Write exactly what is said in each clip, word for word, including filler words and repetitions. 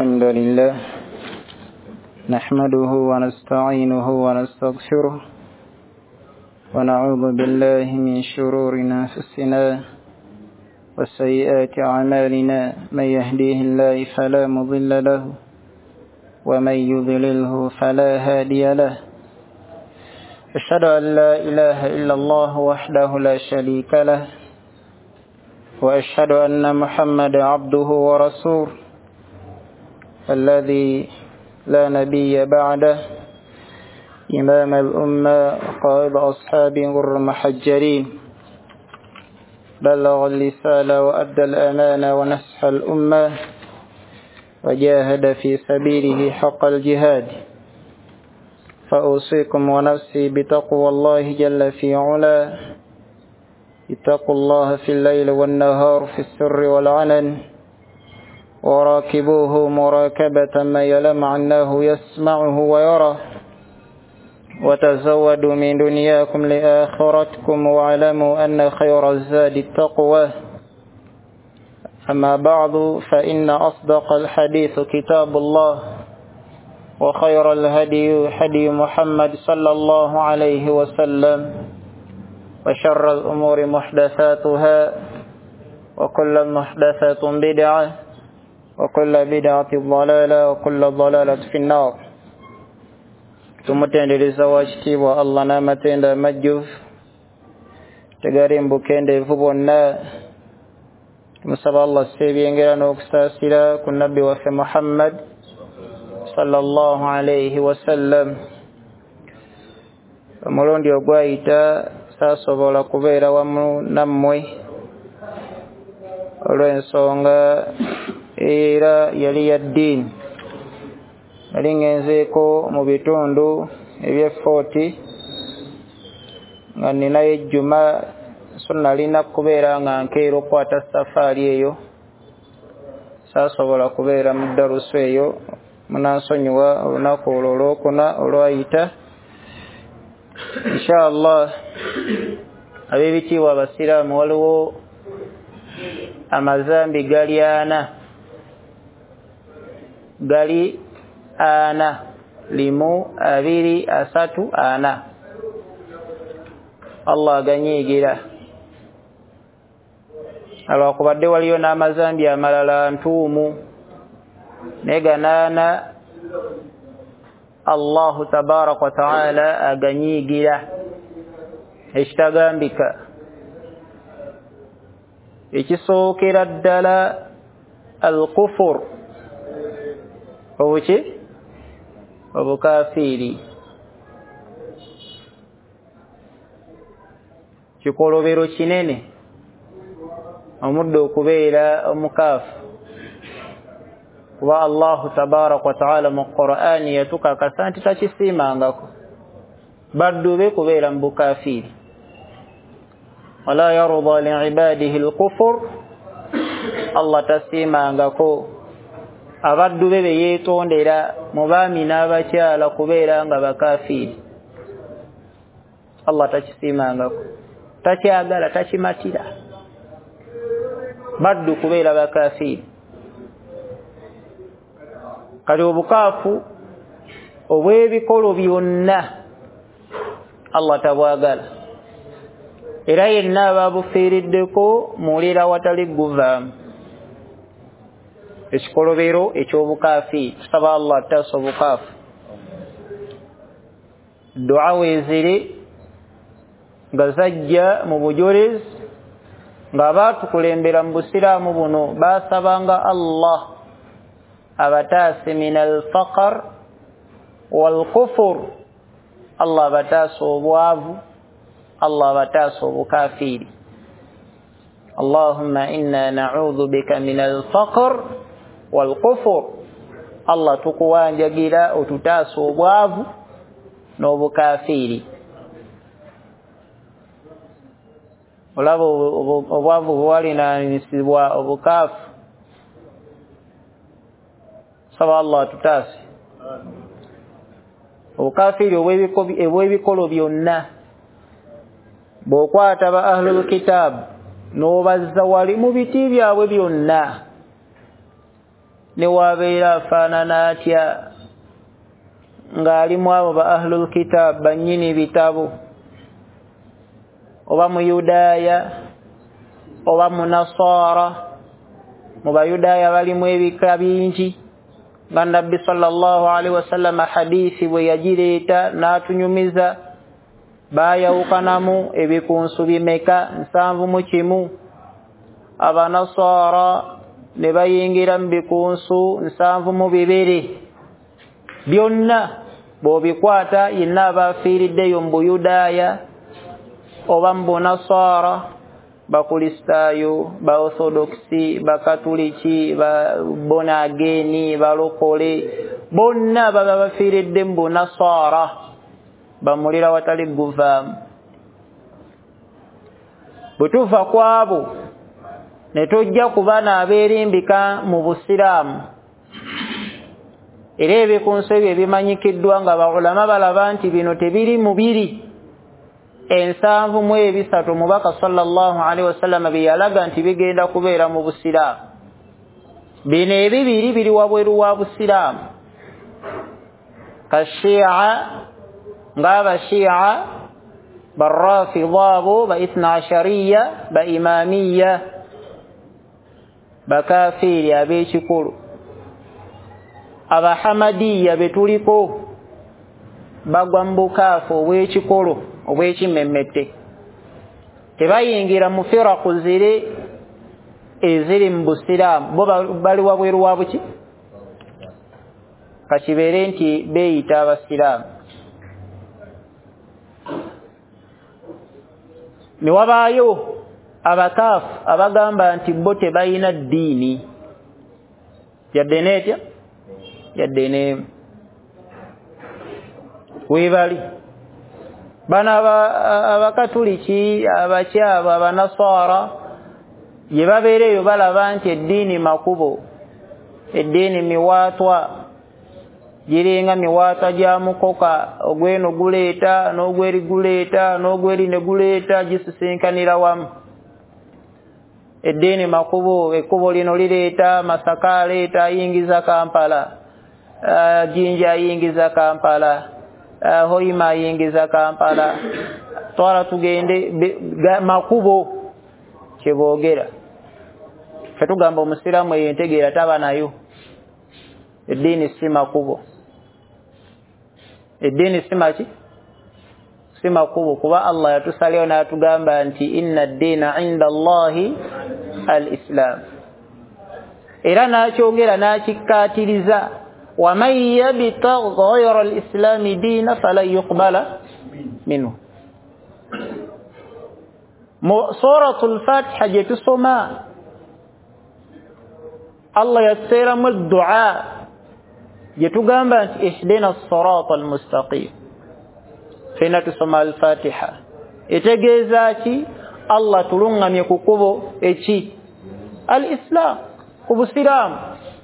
الحمد لله نحمده ونستعينه ونستغفره ونعوذ بالله من شرور أنفسنا وسيئات أعمالنا من يهديه الله فلا مضل له ومن يضلله فلا هادي له أشهد أن لا إله إلا الله وحده لا شريك له وأشهد أن محمد عبده ورسوله الذي لا نبي بعده إمام الأمة قائد أصحابه المحجرين بلغ الرسالة وأدى الأمانة ونصح الأمة وجاهد في سبيله حق الجهاد فأوصيكم ونفسي بتقوى الله جل في علاه اتقوا الله في الليل والنهار في السر والعلن وراكبوه مراكبة ما يلم عنه يسمعه ويرى وتزودوا من دنياكم لآخرتكم واعلموا أن خير الزاد التقوى أما بعد فإن أصدق الحديث كتاب الله وخير الهدي هدي محمد صلى الله عليه وسلم وشر الأمور محدثاتها وكل محدثة بدعة وكل بدعة ضلالة وكل ضلالة في النار tumutendereza wakitiibwa Allah n'amatenda amajjuvu tegarimbukendeevu bonna tumusaba Allah seebyengera n'okusaasira ku nabbi waffe Muhammad sallallahu alayhi wasallam. Omulundi ogwayita saasobola kubeera wamu nammwe olw'ensonga era yali ya ddiini. Nali ngenzeeko mu bitundu eby'effooti nga ninayo ejjuma so nalina kubeera nga nkeera okukwata safaari eyo saasobola kubeera mu darusu eyo munansonyiwa olunaku olwo olwokuna olwayita. Inshallah ab'ebitiibwa abasiraamu waliwo amazambi gali ana gali ana limu abiri asatu ana Allah aganyiigira alwakubadde waliyo n'amazambi amalala ntuumu naye ganaana Allahu tabaraka wa taala aganyiigira ekitagambika. Ekisookera ddala al-kufur obuki obukafiiri kikolobero kinene omudde okubeera omukaafu kuba Allahu tabaraka wa taala mu Qur'ani yatukakasa nti takisiimangako baddu be kubeera mu bukafiiri. wala yarda liibadihi al-kufur Allah tasiimangako abaddu be yeetondera mu baami n'abakyala kubeera nga bakafiiri. Allah takisiimangako takyagala takimatira baddu kubeera bakafiiri. kali obukaafu obw'ebikolo byonna Allah tabwagala era yenna ababufiiriddeko muwulira watali guvaamu. Ekikolobero eky'obukafiiri tusaba Allah ataasa obukaafu. Dua weezire nga zajja mu bujolezi nga baatukulembera mu busiraamu buno baasabanga Allah abataase min al-faqr wal-kufur. Allah abataase obwavu, Allah abataase obukafiiri. Allahumma inna na'udhu bika min al-faqr wal-kufur. Allah tukuwanjagira otutaase obwavu n'obukafiiri. Olaba obwavu bwalinanisibwa obukaafu saba Allah atutaase. Obukafiiri obw'ebikolo byonna bw'okwata ba ahlul kitab n'obazza wali mu biti byabwe byonna ne wabeera afaanana atya ng'alimu abo ba ahlul kitab bannyini bitabu oba mu Yudaaya oba mu Nasara mu Bayudaaya balimu ebika bingi nga Nabbi sallallahu alaihi wasallam hadithi bwe yagireeta n'atunyumiza baayawukanamu ebikunsu bimeka nsanvu mu kimu Abanasara ne bayingira mu bikunsu nsanvu mu bibiri byonna bw'obikwata yenna abafiiriddeyo mu Buyudaaya oba mu Bunasara bakristaayo ba orthodoxi bakatuliki ba bonageni balokole bonna baba bafiiridde mu Bunasara bamulira watali guvaamu butuufa kwabo ne tojja kubana abeerimbika mu Busiraamu era ebikunso ebyo ebimanyikiddwa nga baulama balaba nti bino tebiri mubiri ensanvu mu ebisatu mubaka sallallahu alaihi wasallam biyalaga nti bigenda kubeera mu Busiraamu bino ebibiri biri wabweru wa Busiraamu kashia ngaba shia barrafidha abo ba ithna ashariya ba imamiya bakafiri ab'ekikulu abahamadiya betuliko bagwa mu bukaafu obw'ekikolo obw'ekimemmette tebayingira mu firaku ziri eziri mu Busiraamu bo bali wabweru wa buki kakibeere nti beeyita Abasiraamu ne wabaayo abakaafu abagamba nti bo tebayina ddiini yadde neetya yadde ne webali bana abakatuliki abakyaba Abanasara ye babeereyo balaba nti eddiini makubo eddiini miwaatwa giringa miwaatwa gya mukoka ogweno guleeta n'ogweri guleeta n'ogweri ne guleeta gisisinkanira wamu eddiini makubo ekkubo lino lireeta Masaka aleeta ayingiza Kampala uh, Jinja ayingiza Kampala uh, Hoima ayingiza Kampala twala tugende makubo kyeboogera fetugamba omusiraamu yentegeera taba nayo eddiini si makubo eddiini si maki si makubo kuba Allah yatusaleyo n'atugamba nti inna ad-diina inda Allahi al-Islam era n'akyongera n'akikkaatiriza waman yabtaghi ghayra al-islami diina falan yuqbala minhu mu suratul Fatiha gye tusoma Allah yasseramu ad-du'a gye tugamba nti ihdina as-sirata al-mustaqim fena tusoma al-Fatiha etegeeza ki Allah tulungamye ku kkubo eki al-Islam ku Busiraamu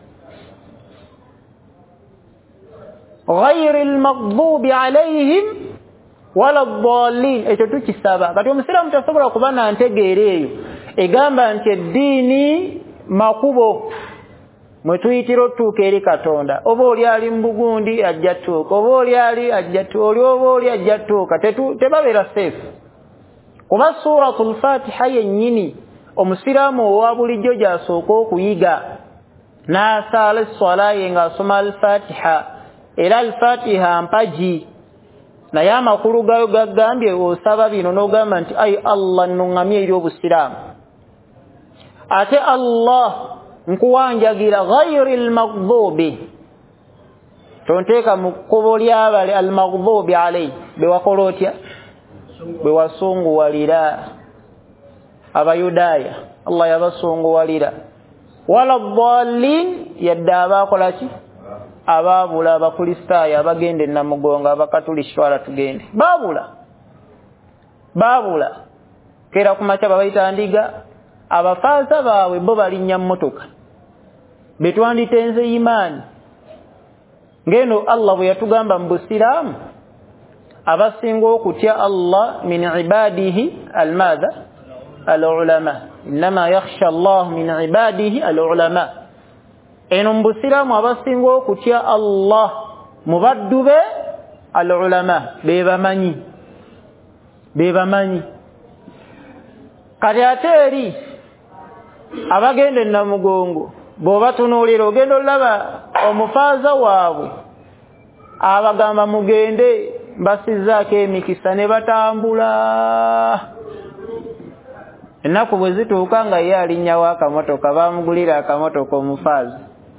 ghayri al-maghdubi alayhim wala ad-dallin ekyo tukisaba kati omusiraamu tasobola kuba na ntegeera eyo egamba nti eddiini makubo mwe tuyitira otuuka eri Katonda oba oli ali mu Bugundi ajja tuuka oba oli ali ajja tuuka oli oba oli ajja tuuka tebabeera safe kuba suratul Fatiha yennyini omusiraamu owa bulijjo gy'asooka okuyiga n'asaala esswala ye ng'asoma al-Fatiha era al-Fatiha mpaji naye amakulu gayo gagambye osaba bino n'ogamba nti ayi Allah nnuŋŋamye eri obusiraamu ate Allah nkuwanjagira ghayri al-maghdubi tonteeka mu kkubo ly'abali al-maghdubi alayhi bewakola otya bewasunguwalira Abayudaaya Allah yabasunguwalira wala ad-dallin yadde abaakola ki abaabula abakristaayo abagenda Namugonga abakatuliki twala tugende baabula baabula kera ku makya babayita ndiga abafaasa baabwe bo balinnya mmotoka betwanditenze imaani ngeno Allah bwe yatugamba mu Busiraamu abasinga okutya Allah min ibadihi almadha alulama inma yakhsha Allah min ibadihi alulama eno mbusiramu abasinga okutya Allah mubaddube al-ulama bebamanyi bebamanyi kati ate eri abagende namugongo boba tunuulira ogenda olaba omufaaza waabwe abagamba mugende basizaako emikisa ne batambula ennaku bwe zituuka nga ye alinnyawo akamotoka bamugulira akamotoka omufaaza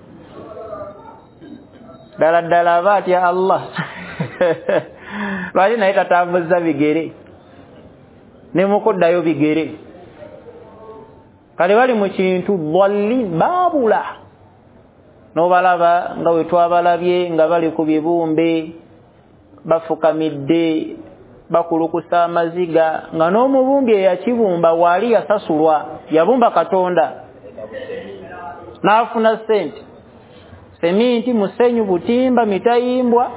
ddala ddala aba atya Allah lwaki naye tatambuza bigere ne mukuddayo bigere kale bali mu kintu dhalli baabula n'obalaba nga we twabalabye nga bali ku bibumbe bafukamidde bakulukusa amaziga nga n'omubumbi eyakibumba waali yasasulwa yabumba Katonda n'afuna ssente seminti musenyu butimba mitayimbwa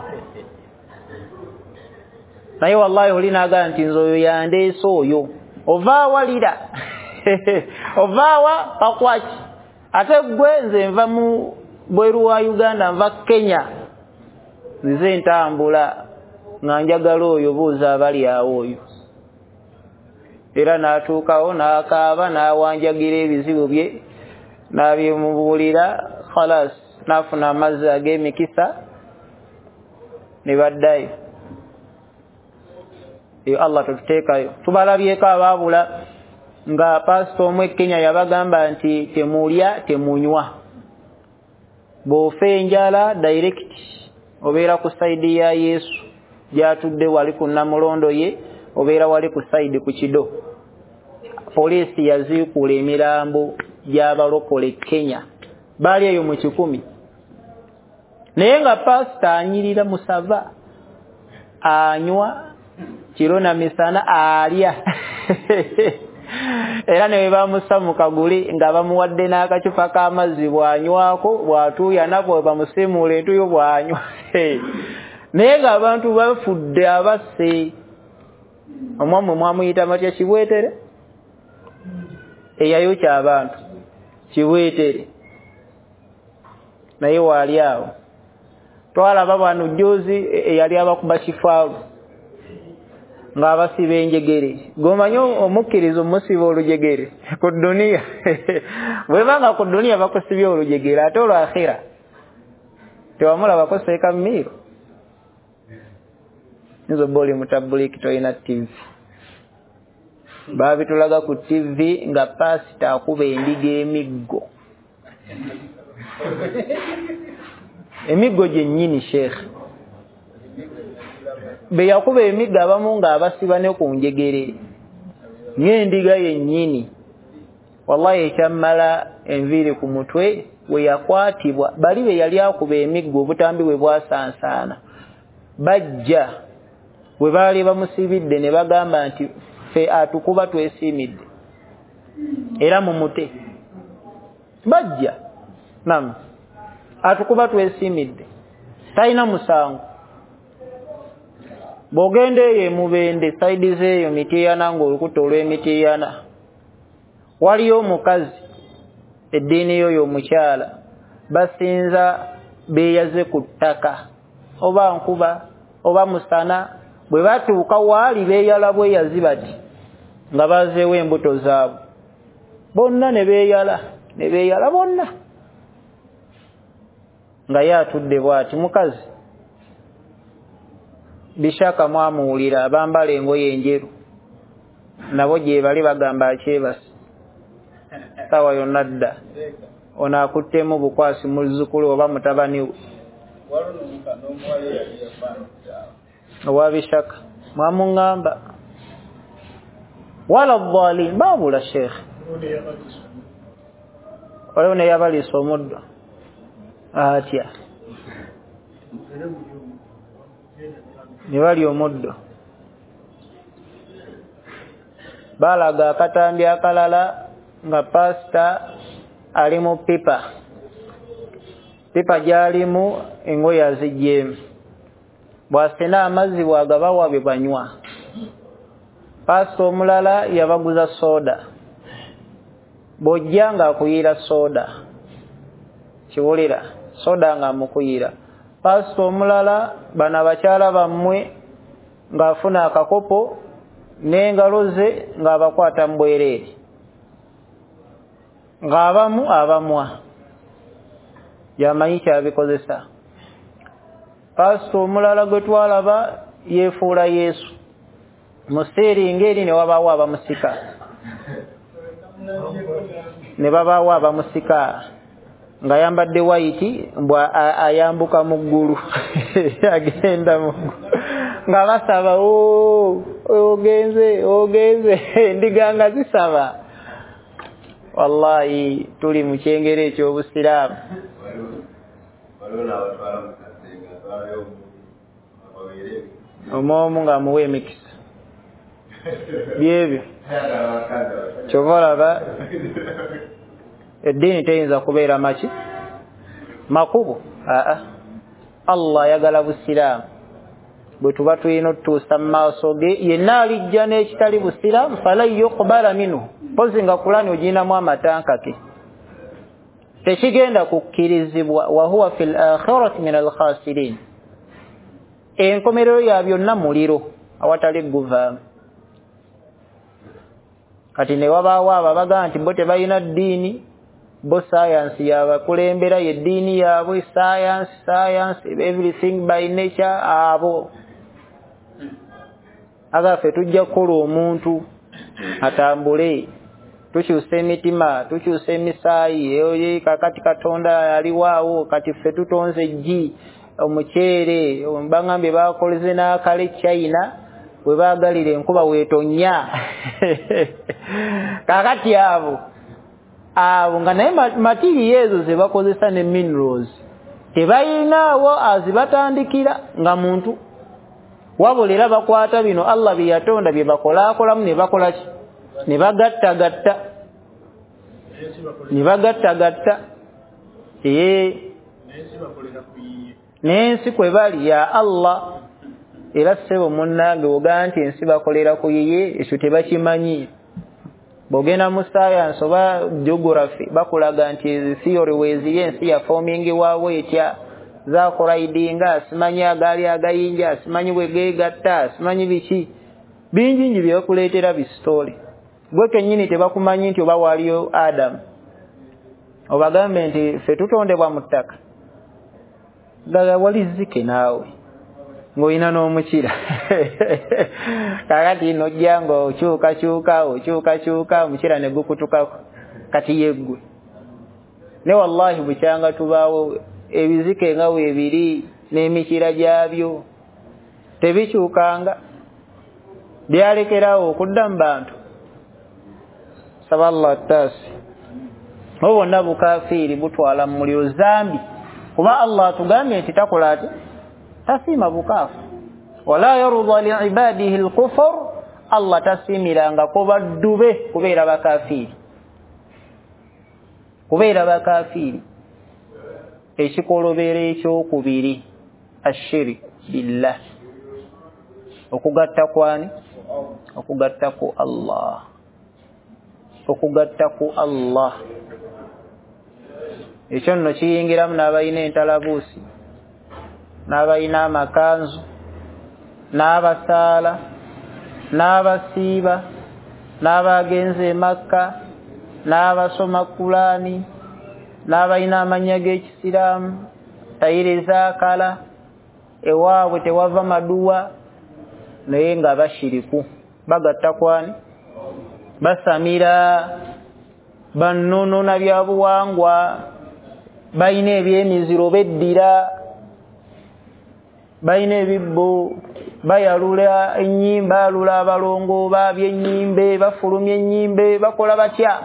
naye wallahi olinaga nti nze oyo yandeese oyo ovaawalira ovaawa pakwaki ate gwe nze nva mu bweru wa Uganda nva Kenya nze ntambula nga njagala oyo buuza abali awo oyo era n'atuukawo n'akaaba n'awanjagira ebizibu bye n'abimubuulira khalas n'afuna amazzi ag'emikisa ne baddayo eyo Allah tututeekayo tubalabyeko abaabula nga pasito omwe Kenya yabagamba nti temulya temunywa bw'ofa enjala direct obeera ku sayidi ya Yesu gyatudde wali ku namulondo ye obeera wali ku sayidi ku kido poliisi yaziikula emirambo gy'abalokole Kenya baali eyo mu kikumi naye nga pasito anyirira musava anywa kiro na misana alya era ne bamussa mu kaguli nga bamuwadde n'akacupa k'amazzi bwanywako bwatuuya nabwo bamusimuula entuyo bwanywa naye ng'abantu bafudde abasse omwammwe mwamuyita matya Kibwetere eyayokya abantu Kibwetere naye waali awo twalaba bano jjoozi eyali abakuba kifaalu ng'abasiba enjegere gomanyi omukkiriza omusiba olujegere ku dduniya bwebanga ku dduniya bakusibye olujegere ate olwakhira tewamulaba koseeka mmiiro nzo boli mutabuliki toyina T V babitulaga ku T V nga pasita akuba endiga emiggo emiggo gyennyini sheekh be yakuba emiggo abamu nga abasiba ne ku njegere ng'endiga yennyini wallahi ekyammala enviiri ku mutwe we yakwatibwa bali be yali akuba emiggo obutambi bwe bwasansaana bajja we baali bamusibidde ne bagamba nti fe atukuba twesiimidde era mumute bajja nam atukuba twesiimidde talina musango bw'ogenda eyo emubende sayidi zeeyo Mityana ng'olukuta olw'Emityana waliyo omukazi eddiini yo y'omukyala basinza beeyaze ku ttaka oba nkuba oba musana bwe batuuka waali beeyala bweyazi bati nga bazeewo embuto zaabwe bonna ne beeyala ne beeyala bonna nga ye atudde bw'ati mukazi bishaka mwamuwulira abambala engoye enjeru nabo gye bali bagamba akyebasi sawa yonna dda ono akuttemu bukwasi muzzukulu oba mutabani we owa bishaka mwamuŋŋamba wala dhalin baabula sheekh waliwo ne yabaliisa omuddo atya ne bali omuddo balaga akatambi akalala nga pasita ali mu pipa pipa gyalimu engoye aziggyemu bw'asena amazzi bw'agabawa bye banywa pasita omulala yabaguza soda bw'ojja ng'akuyiira soda kiwulira soda nga mukuyira pastor omulala bana bakyala bammwe ng'afuna akakopo n'engalo ze ng'abakwata mu bwereere ng'abamu abamwa yamanyi kyabikozesa pastor omulala gwe twalaba yeefuula Yesu museeri ngeri ne wabaawo abamusika ne babaawo abamusika nga yambadde white mbwa ayambuka mu ggulu agenda mu nga basaba ogenze ogenze ndiganga zisaba wallahi tuli mu kyengere eky'obusiraamu omwomu nga muwe emikisa byebyo kyovalaba eddiini teyinza kubeera maki makubo aa Allah yagala busiraamu bwe tuba tulina otutuusa mu maaso ge yenna alijja n'ekitali busiraamu falan yuqbala minhu pozi nga kulani oginamu amatankake tekigenda kukkirizibwa wa huwa fil akhirati min al khasirin enkomerero ya byonna muliro awatali guvaamu kati ne wabaawo ababaga nti bo tebalina ddiini bo science yabakulembera ye ddiini yaabwe science science everything by nature abo agafe tujja kukola omuntu atambule tukyusa emitima tukyusa emisaayi eyo kakati Katonda aliwaawo kati ffe tutonze jji omuceere bangambye bakoleze n'akale China bwe baagalira enkuba weetonya kakati abo abo nga naye matiri ezo ze bakozesa ne minerals tebayinaawo azibatandikira nga muntu wabulira bakwata bino Allah bye yatonda bye bakolaakolamu ne bakola ki ne bagattagatta ne bagattagatta ee n'ensi kwe bali ya Allah era ssebo munnange ogaa nti ensi bakolera ku yiye ekyo tebakimanyi bw'ogenda mu science oba geography bakulaga nti theory weeziri ensi ya forming waawo etya zaakolaidinga asimanyi agaali agayinja asimanyi bwe geegatta asimanyi biki bingi nji bye bakuleetera bisitoole gwe kennyini tebakumanyi nti oba waaliyo Adamu obagambe nti ffe tutondebwa mu ttaka ddala wali zike naawe ng'olina n'omukira kakati nojja ng'okyukakyuka okyukakyuka omukira ne gukutukako kati yeggwe ne wallahi bukyanga tubaawo ebizike nga weebiri n'emikira gyabyo tebikyukanga byalekerawo okudda mu bantu saba Allah taasi obwo bwonna bukafiiri butwala mu muliro zambi kuba Allah atugambye nti takola ati tasiima bukaafu wala yarda liibadihi alkufur Allah tasiimirangako baddu be kubeera bakafiiri kubeera bakafiiri ekikolobera ekyokubiri ashiriku billah okugatta kwani okugatta ku Allah okugatta ku Allah ekyo nno kiyingiramu n'abalina entalabuusi n'abalina amakanzu n'abasaala n'abasiiba n'abagenze e Makka n'abasoma Kulaani n'abalina amannya g'ekisiraamu tayire zaakala ewaabwe tewava maduwa naye nga bashiriku bagatta kwani basamira bannonona byabuwangwa balina ebyemiziro beddira balina ebibbo bayalula ennyimba alula abalongo baabye ennyimbe bafulumya ennyimbe bakola batya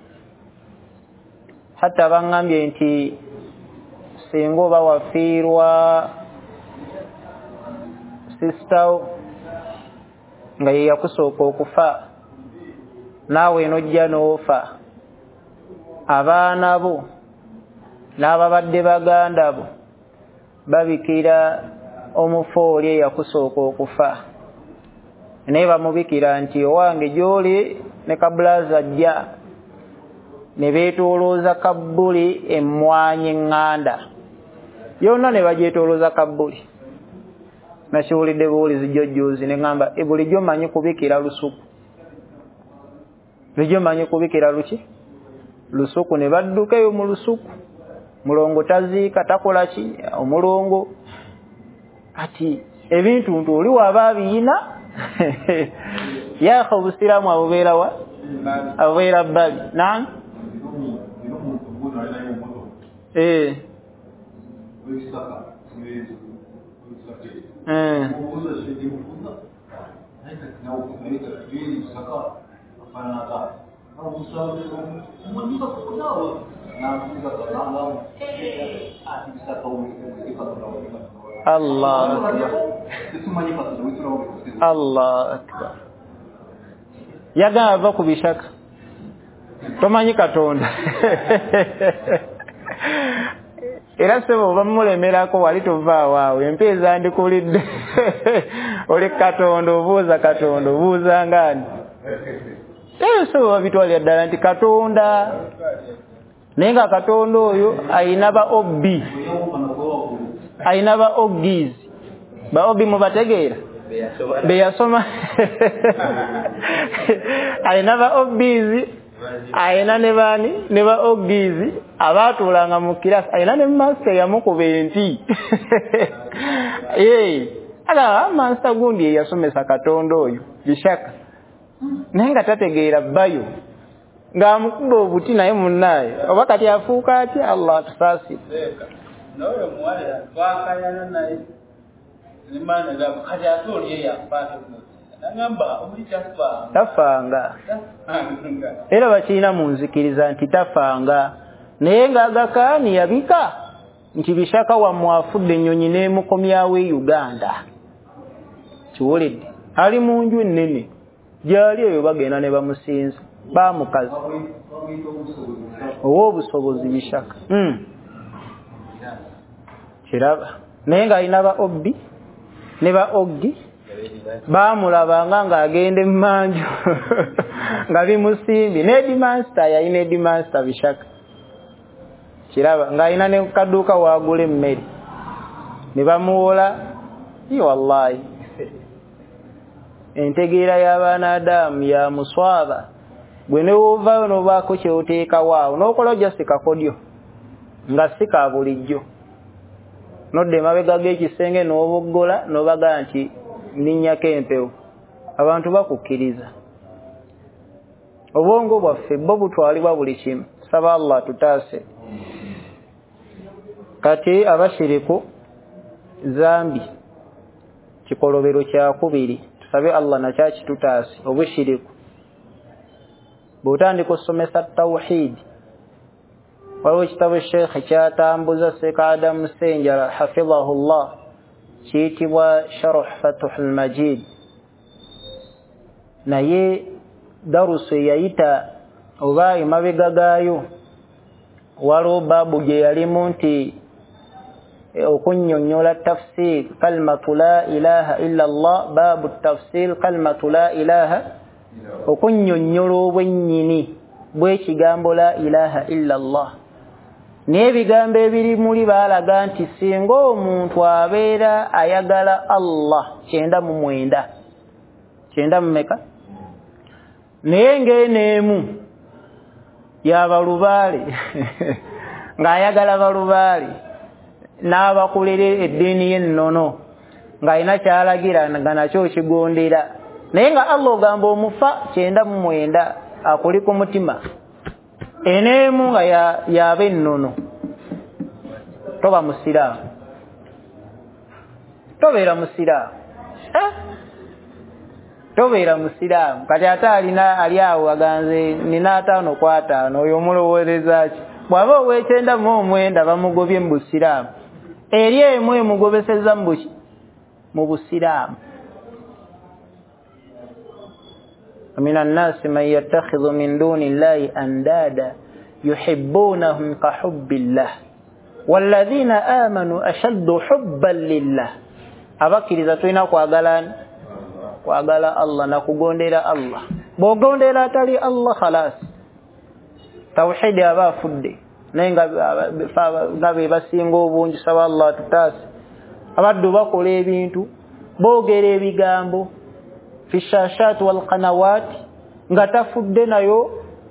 hatta bangambye nti singa oba wafiirwa sistawo nga ye yakusooka okufa naawe enojja n'ofa abaana bo n'ababadde baganda bo babikira omufu oli eyakusooka okufa naye bamubikira nti owange gy'oli ne kabulaza ajja ne beetolooza kabbuli emmwanyi ŋŋanda yonna ne bagyetolooza kabbuli nakiwulidde buwulizi jjojjoozi ne ŋŋamba e bulijjo manyi kubikira lusuku bulijjo manyi kubikira luki lusuku ne baddukeyo mu lusuku mulongo taziika takola ki omulongo ati ebintu ntu oli waba abiyina yaakha obusiraamu abubeera wa abubeera bbabi nan eh eh Allah akbar Allah akbar yagava kubishaka tomanyi katonda era sebo bamulemerako wali tova waawe empeeza ndikulidde oli katonda obuuza katonda obuuza ngani eso babitwalira ddala nti katonda naye nga katonda oyo ayina ba obbi ayina ba oggies ba obbi mubategeera beyasoma ayina ba obbies ayina ne bani ne ba oggies abaatuulanga mu kirasi ayina ne master yamukuba enti ee ala master gundi eyasomesa katonda oyo bishaka naye nga tategeera bbayo ng'amukuba obuti naye munnaye oba kati afuuka atya Allah atusaasire nawe muwala twakayana naye nimana ga kati atoli ya mpaka nangamba omulichafa tafanga era bakina munzikiriza nti tafanga naye nga agakaani yabika nti bishaka wa mwafudde ennyonyi n'emukomyawe Uganda kiwulidde ali mu nju ennene gyali eyo bagenda ne bamusinza bamukazi ow'obusobozi bishaka mm. kiraba naye nga alina ba obbi ne ba oggi baamulabanga ng'agenda emmanju nga bimusimbi n'edimansita yalina edimansita bishaka kiraba ng'alina ne kaduuka waagula emmere ne bamuwola i wallahi entegeera y'abaana Adamu ya muswaba gwe ne woovaayo n'obaako kyeoteeka waawo n'okola ojja sikakodyo nga sika bulijjo nodde emabega g'ekisenge n'oboggola n'obagaa nti linnyako empewo abantu bakukkiriza obwongo bwaffe bo butwalibwa buli kimu saba Allah tutaase kati abashiriku zambi kikolobero kyakubiri tusabe Allah nakyakitutaase obushiriku bw'otandika okusomesa tawhid waliwo ekitabo sheekhe kyatambuza Seeka Adamu Senjara hafidhahullah kiyitibwa Sharh Fathul Majid naye darusu eyayita oba emabega gaayo waliwo baabu gye yalimu nti okunnyonnyola tafsir kalimatu la ilaha illa Allah baabu tafsir kalimatu la ilaha okunnyonnyola obwennyini bw'ekigambo la ilaha illa Allah n'ebigambo ebiri muli baalaga nti singa omuntu abeera ayagala Allah kyenda mu mwenda kyenda mu meka naye ng'eneemu y'abalubaale ng'ayagala balubaale n'abakulira eddiini y'ennono ng'alina kyalagira nga nakyo kigondera naye nga Allah ogamba omufa kyenda mu mwenda akuli ku mutima eneemu nga yaaba ennono toba musiraamu tobeera musiraamu eh? tobeera musiraamu kati ate alina ali awo aganze nina ataano ku ataano oyo omulowooleza ki bw'aba ow'ekyenda mu omwenda bamugobye mu busiraamu eri emu emugobeseza mu buki mu busiraamu ومن الناس من يتخذ من دون الله أندادا يحبونهم كحب الله والذين آمنوا أشد حبا لله abakiriza tulina kwagala kwagala Allah na kugondera Allah bw'ogondera atali Allah khalas tawhid aba fudde nenga gabe basinga obungi saba Allah tutasi abaddu bakola ebintu boogera ebigambo fi shashat wal qanawat nga tafudde nayo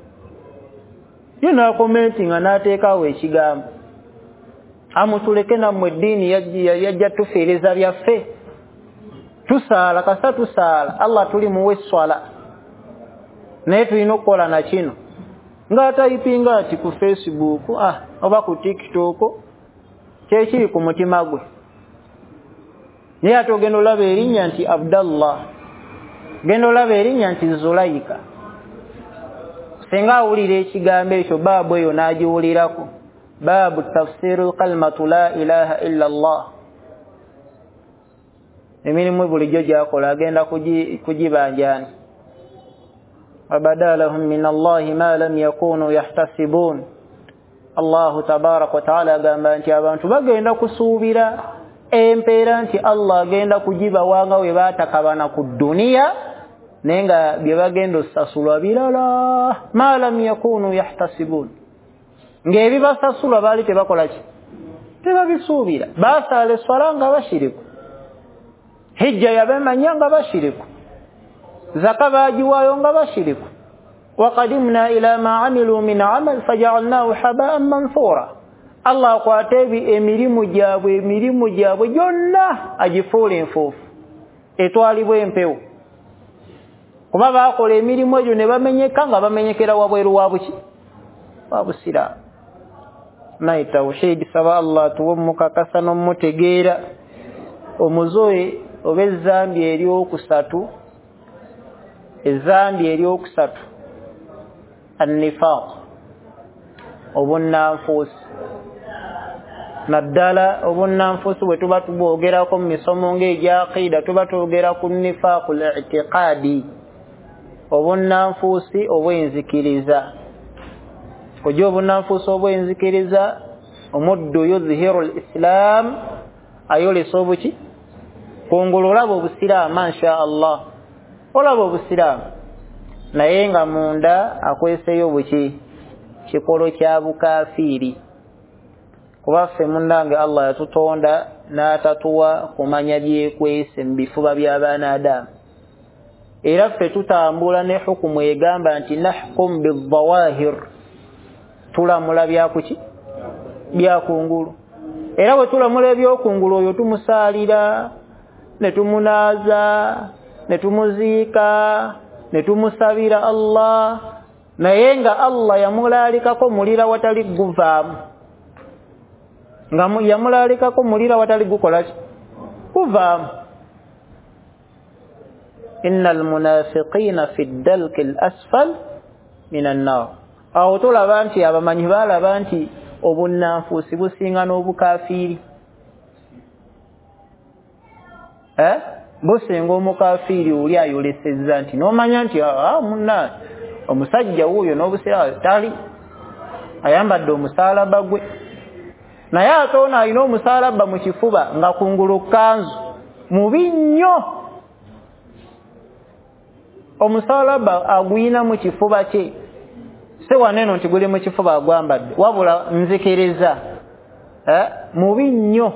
yina commenting anateekawo ekigambo amutuleke namwe dini yajja tufiiriza byaffe tusaala kasa tusaala Allah tuli muwe swala naye tulina okukola na kino nga tayipinga ati ku Facebook ah oba ku TikTok kyekiri ku mutima gwe naye ate ogenda olaba erinnya nti Abdallah genda olaba erinnya nti Zulaika senga awulira ekigambo ekyo baabu eyo n'agiwulirako baabu tafsiru kalimatu la ilaha illa Allah emirimu bulijjo gyakola agenda kugibanjani wabadalahum min Allahi ma lam yakunu yahtasibun Allahu tabaraka wa taala agamba nti abantu bagenda kusuubira empeera nti Allah agenda kugibawanga we baatakabana ku duniya nenga bye bagenda osasulwa birala ma lam yakunu yahtasibun ng'ebibasasulwa baali tebakola ki tebabisuubira baasala eswala nga bashiriku hijja yabemanya nga bashiriku zaka baagiwaayo nga bashiriku waqadimna ila ma amilu min amal faja'alnahu haba'an manthura Allah akwata emirimu gyabwe emirimu gyabwe gyonna agifuula enfuufu etwalibwa empewo kuba baakola emirimu egyo ne bamenyeka nga bamenyekera wabweru wa buki wa busiraamu naye tawhid saba Allah tuwe mukakasa n'omutegeera omuzoe oba ezzambi eryokusatu ezzambi eryokusatu annifaq obunnanfuusi naddala obunnanfuusi bwe tuba tubwogerako mu misomo ng'egya aqida tuba twogera ku nifaqul i'tiqadi obunnanfuusi obwenzikiriza kujja obunnanfuusi obwenzikiriza omuddu yuzhiru al-islam ayolesa obuki kungulu olaba obusiraamu masha Allah olaba obusiraamu naye nga munda akweseyo buki kikolo kya bukafiiri kuba ffe mundange Allah yatutonda n'atatuwa kumanya byekwese mu bifuba by'abaana Adamu era ffe tutambula ne hukumu egamba nti nahkum bidhawahir tulamula byakuki byakungulu era bwe tulamula ebyokungulu oyo tumusaalira ne tumunaaza ne tumuziika ne tumusabira Allah naye nga Allah yamulaalikako mulira watali guvaamu nga yamulaalikako mulira watali gukola ki guvaamu innal munafiqina fi ddalki al-asfal min an-nar awo tulaba nti abamanyi balaba nti obunnanfuusi businga n'obukafiiri eh businga omukafiiri oli ayolesezza nti n'omanya nti ah munna omusajja wuuyo n'obusira tali ayambadde omusaalaba gwe naye ate ono alina omusaalaba mu kifuba nga kungulu kanzu mubi nnyo omusaalaba agwina mu kifuba kye se waneno nti guli mu kifuba agwambadde wabula nzikiriza eh mubi nnyo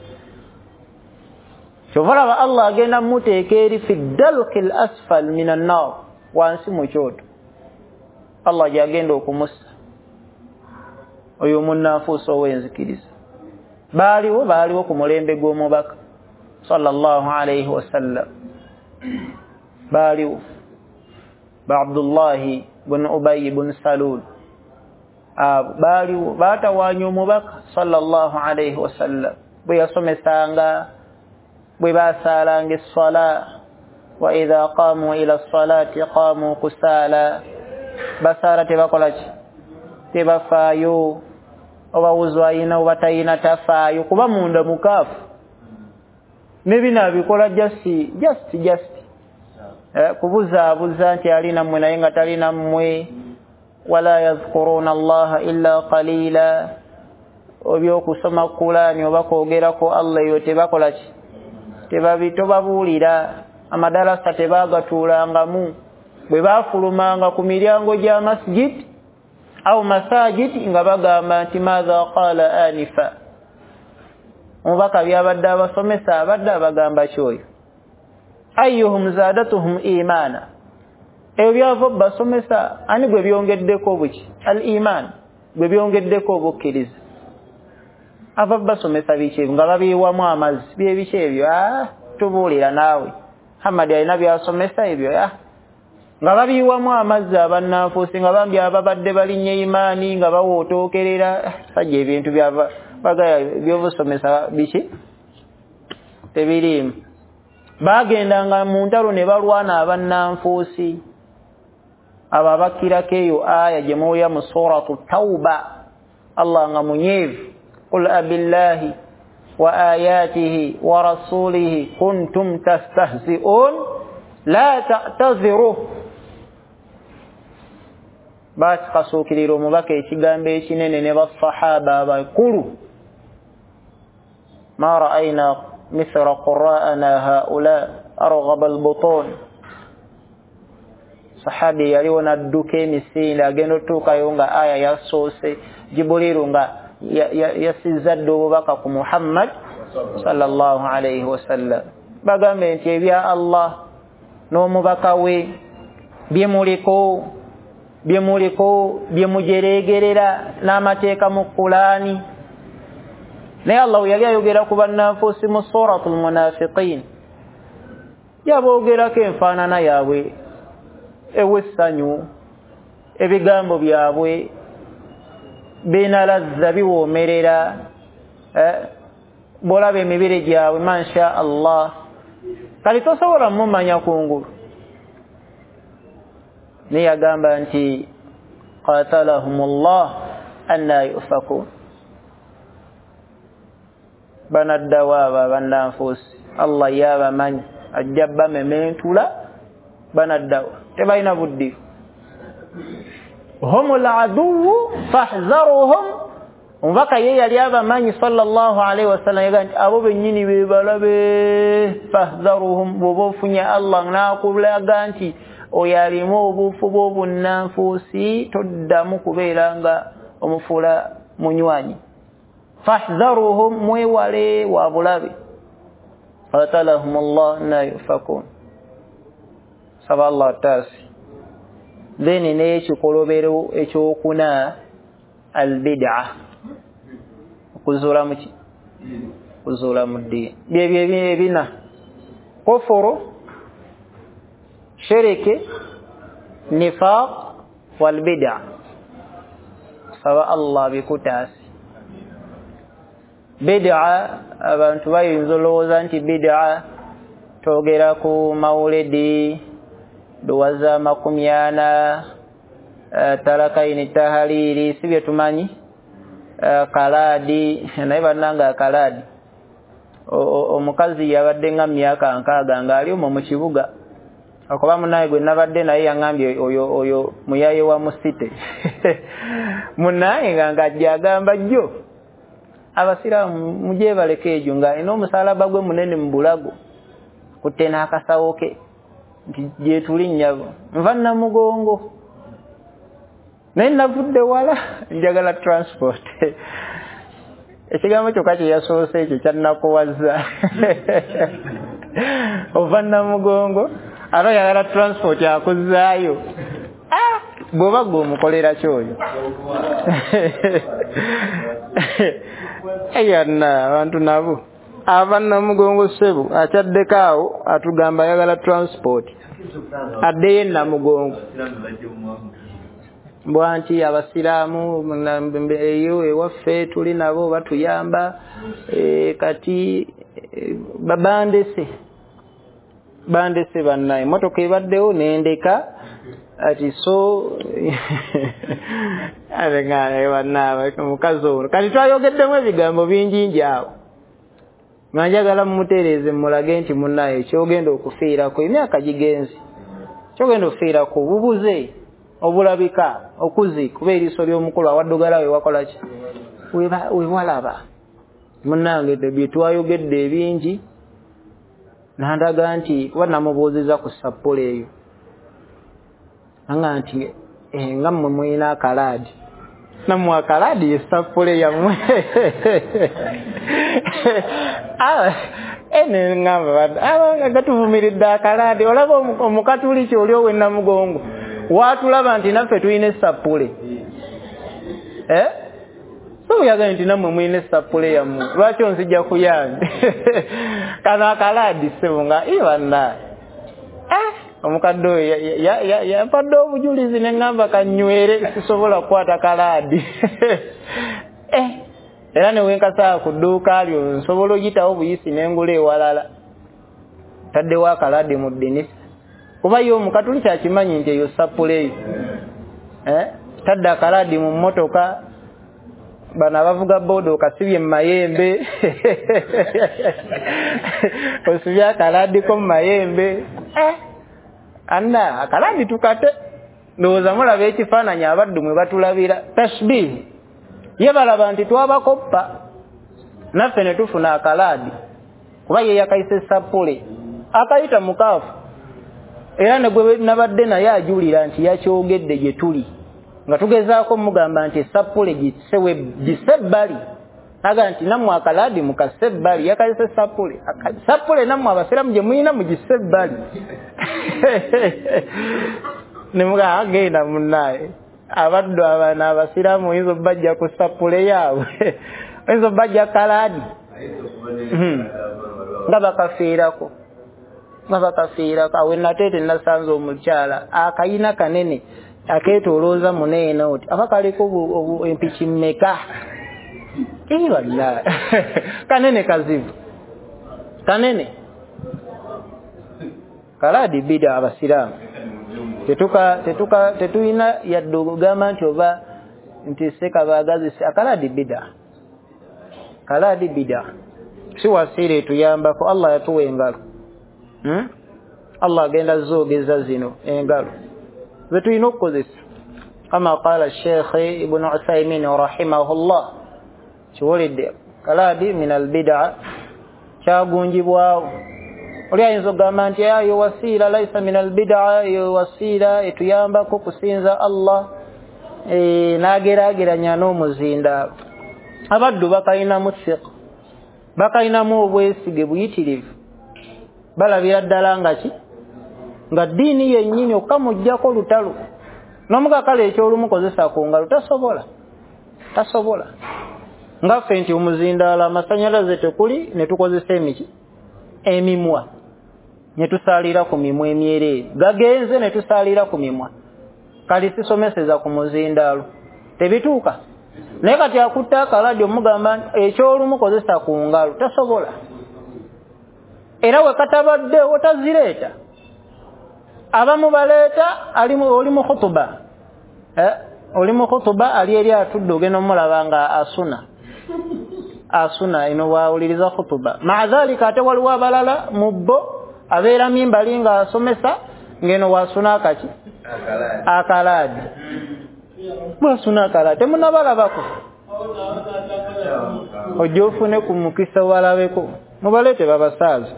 kyovalaba Allah agenda muteeka eri fi dalki al-asfal min an-nar wansi mu kyoto Allah gyagenda okumussa oyo munnanfuusi ow'enzikiriza baaliwo baaliwo ku mulembe gw'omubaka sallallahu alayhi wasallam baaliwo ba Abdullahi bin Ubay bin Salul baaliwo baatawaanya omubaka sallallahu alayhi wasallam bwe yasomesanga bwe basaalanga essala wa idha qaamu ila ssalati qaamu kusaala basaala tebakola ki tebafaayo oba wuzu ayina oba tayina tafaayo kuba munda mukaafu ne bino abikola just just just eh, kubuzaabuza nti alina mmwe naye nga talina mmwe wala yadhkuruna allaha illa qalila obyokusoma Qur'ani oba kwogerako Allah eyo tebakola ki tebabitobabuulira amadalasa tebagatuulangamu bwe baafulumanga ku miryango gya masjid au masajid nga bagamba nti madha qala anifa mubaka byabadde abasomesa abadde abagamba kyoyo ayyuhum zadatuhum imana ebyo byava basomesa ani gwe byongeddeko buki al iman gwe byongeddeko obukkiriza ava basomesa biki nga babiwamu amazzi bye biki ebyo ah tubuulira naawe Hamad alina byasomesa ebyo ya nga babiwamu amazzi abannanfuusi nga bambi ababadde balinye imaani nga bawotookerera sajja ebintu byava bagaya byobusomesa biki tebirimu bagendanga mu ntalo ne balwana abannanfuusi abo abakkirako eyo aya gye muwulira mu suratu tauba Allah nga munyeevu qul abillahi wa ayatihi wa rasulihi kuntum tastahzi'un la ta'taziru basi kasuukirira omubaka ekigambo ekinene ne basahaba abakulu ma ra'ayna mithla qurra'ana haula arghaba albutun sahabi yaliwo nadduka emisinde agenda otuukayo nga aya yasoose jibuliru nga yasizadde obubaka ku Muhammad sallallahu alayhi wasallam bagambe nti ebya Allah n'omubaka we byemuliko byemuliko byemujeregerera n'amateeka mu Qur'ani naye Allah yali ayogera ku bannanfuusi mu suratul munafiqin yaboogerako enfaanana yaabwe ewessanyu ebigambo byabwe binalazza biwoomerera eh, bwolaba emibiri gyabwe masha Allah kali tosobola mumanya kungulu naye yagamba nti qatalahumullah anna yufakun banaddawo abo abannanfuusi Allah yabamanyi ajja bamementula banaddawo tebalina buddi humul aduwwu fahzaruhum omubaka ye yali abamanyi sallallahu alaihi wasallam yagamba nti abo bennyini be balabe fahzaruhum bw'oba ofunye Allah n'akulaga nti oyo alimu obufu bw'obunnanfuusi toddamu kubeera nga omufuula munywanyi fahzaruhum mwewale wa bulabe qatalahumullah na yufakun saba Allah taasi then n'ekikolobero ekyokuna albid'a okuzuula muki okuzuula mu ddiini byebyo ebina kufuru shiriki nifaq walbid'a saba Allah bikutaasi bid'a abantu bayinza olowooza nti bid'a twogera ku mawulidi duwaza makumi ana uh, talakaini tahaliri sibye tumanyi uh, kaladi naye bannanga kaladi omukazi yabadde nga myaka nkaaga nga ali omwo mu kibuga okuba munaye gwe nabadde naye yaŋŋambye oyo oyo muyaye wa musite munaye nga ngajja agamba jjo abasiraamu muje baleke ejo nga ina omusalaba gwe munene mu bulago kutte n'akasawo ke nti gye tuli nnyabo nva Namugongo naye navudde wala njagala transport ekigambo kyokka kye yasoose ekyo kyannakuwaza ova Namugongo ate oyagala transport akuzzaayo bw'oba gwe omukolera kyoyo eyana abantu nabo ava Namugongo sebo akyaddeko awo atugamba ayagala transport addeyo Namugongo bwanti abasiraamu eyo ewaffe tuli nabo batuyamba e, kati e, babandese bandese bannaye motoka ebaddewo nendeka ati so alenga bannaye mukazi ono kati twayogeddemu ebigambo bingi awo manjagala mumutereeze mulage nti munnaye kyogenda okufiirako emyaka gigenzi kyogenda okufiirako bubuze obulabika okuzi kuba eriiso ly'omukulu awaddugala we wakola ki wewalaba munnange bye twayogedde ebingi nandaga nti kuba namubuuziza ku sappula eyo anga nti nga mmwe mulina akalaadi namwa kaladi sapule ya mwe ah ene ngamba aba gatuvumiridde kaladi olaba omukatuli kyoli owe namugongo watulaba nti naffe tuyine sapule eh so yaga nti namwe mwine sapule ya mwe lwaki onzija kuyange kana kaladi sebunga iwanna eh omukaddo ya ya ya ya paddo obujulizi ne ngamba kanywere sisobola kwata kaladi eh era ne wenkasa ku dduuka alyo nsobola oyitawo buyisi n'engula ewalala tadde wa kaladi mu ddinisa kuba yo omukatuli kyakimanyi nti eyo sapule eh tadde kaladi mu mmotoka bana bavuga bodo kasibye mayembe osubya kaladi ko mayembe eh anna akaladi tukate ndoza mulabe ekifaananya abaddu mwe batulabira tashbih yebalaba nti twabakoppa naffe ne tufuna akaladi kuba ye yakaise sapule akayita mukaafu era ne gwe nabadde naye ajulira nti yakyogedde gye tuli nga tugezaako mugamba nti sapule gisewe bisebbali aga nti namwe akaladi mukasebbali yakaise sapule sapule namwe abasiramu gye muyina mu gisebbali ne mga agenda munnaye abaddu abana abasiramu oyinza bajja ku sapule yaabwe oyinza bajja kaladi nga bakafiirako nga bakafiirako awe nateete nasanze omukyala akayina kanene akeetolooza muneena oti abakaliko empiki mmeka iwalla kanene kazivu kanene kaladi bida abasiramu tetuka tetuka tetuyina yaddogama nti oba nti seka baagazi akaladi bida kaladi bida si wasire tuyambako Allah yatuwa engalo hmm? Allah agenda zoogeza zino engalo zetuyina okukozesa kama qala Sheikh Ibn Uthaymin rahimahullah kiwoledde kaladi min albid'a kyagunjibwawo oli ayinza okugamba nti ayo wasiira laisa min albid'a yo wasiira etuyambako kusinza Allah e, nageraageranya n'omuzinda abaddu bakayinamu thiqa bakayinamu obwesige buyitirivu balabira ddala nga ki nga ddiini yennyini okamujjako lutalo n'omugakale ekyolumu kozesa ku ngalo tasobola tasobola ngaffe nti omuzindaala amasanyalaze tekuli ne tukozesa emiki emimwa ne tusaalira ku mimwa emyereere gagenze ne tusaalira ku mimwa kali sisomeseza ku muzindaalo tebituuka naye kati akutta akaladi omugamba ekyolumu kozesa ku ngalo tasobola era we katabadde otazireeta abamu baleeta alimu oli mu khutuba eh oli mu khutuba ali eri atudde ogenda omulaba nga asuna asuna ino waawuliriza khutuba maadhalika ate waliwo abalala mubbo abeera mimbali nga asomesa ngeno wasuna akaki akaladi wasuna akaladi temunabalabako ojja ofune ku mukisa walabeko mubaleete babasaazi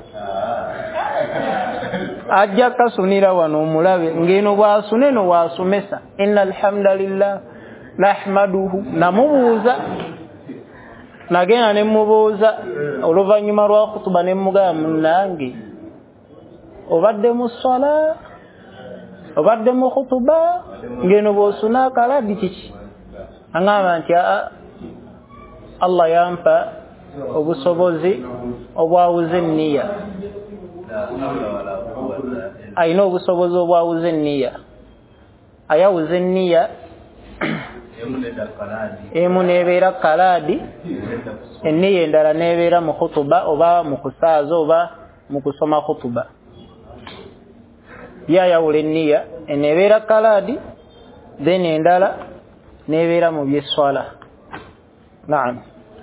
ajja kasunira wano omulabe ngeno bwasune no wasomesa inna alhamdulillah nahmaduhu namubuuza nagenda ne mubuuza oluvannyuma lwa khutuba ne mugamba munnange obadde mu ssala obadde mu khutuba ngeno bwosuna akaladi kiki angamba nti Allah yampa obusobozi obwawuza enniya ayina obusobozi obwawuza enniya ayawuza enniya emu nebeera kaladi enniya endala nebeera mu khutuba oba mu kusaaza oba mu kusoma khutuba yayawula enniya enebeera kaladi then endala nebeera mu byeswala naam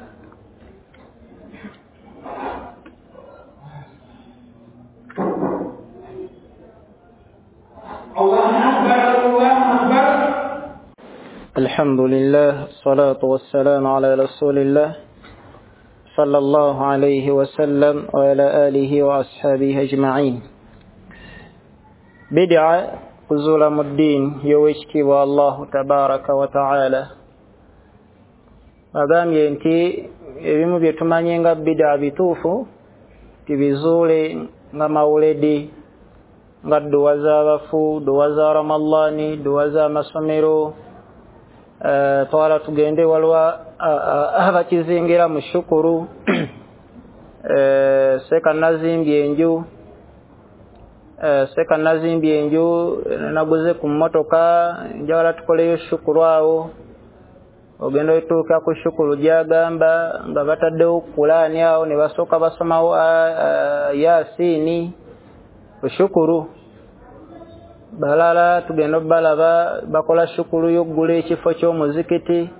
الحمد لله الصلاة والسلام على رسول الله صلى الله عليه وسلم وعلى آله وأصحابه أجمعين بدعة ظلم الدين يوشكي الله تبارك وتعالى agambye nti ebimu bye tumanye nga bid'a bituufu tibizuule nga mawulidi, nga dduwa z'abafu, dduwa za Ramadhani, dduwa z'amasomero. Twala tugende walwa abakizingira mu shukuru, seka nazimbye enju, seka nazimbye enju naguze ku mmotoka njagala tukoleyo shukuru awo. Ogenda otuuka ku shukuru gyagamba nga bataddewo Qur'ani awo ne basooka basomawo Yaasini ku shukuru. Balala tugenda balaba bakola shukuru y'oggula ekifo ky'omuzikiti.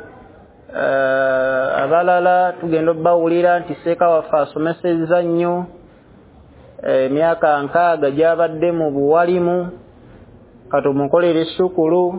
Abalala tugenda bawulira nti seeka waffe asomesezza nnyo emyaka nkaaga gy'abadde mu buwalimu, katumukolere shukuru.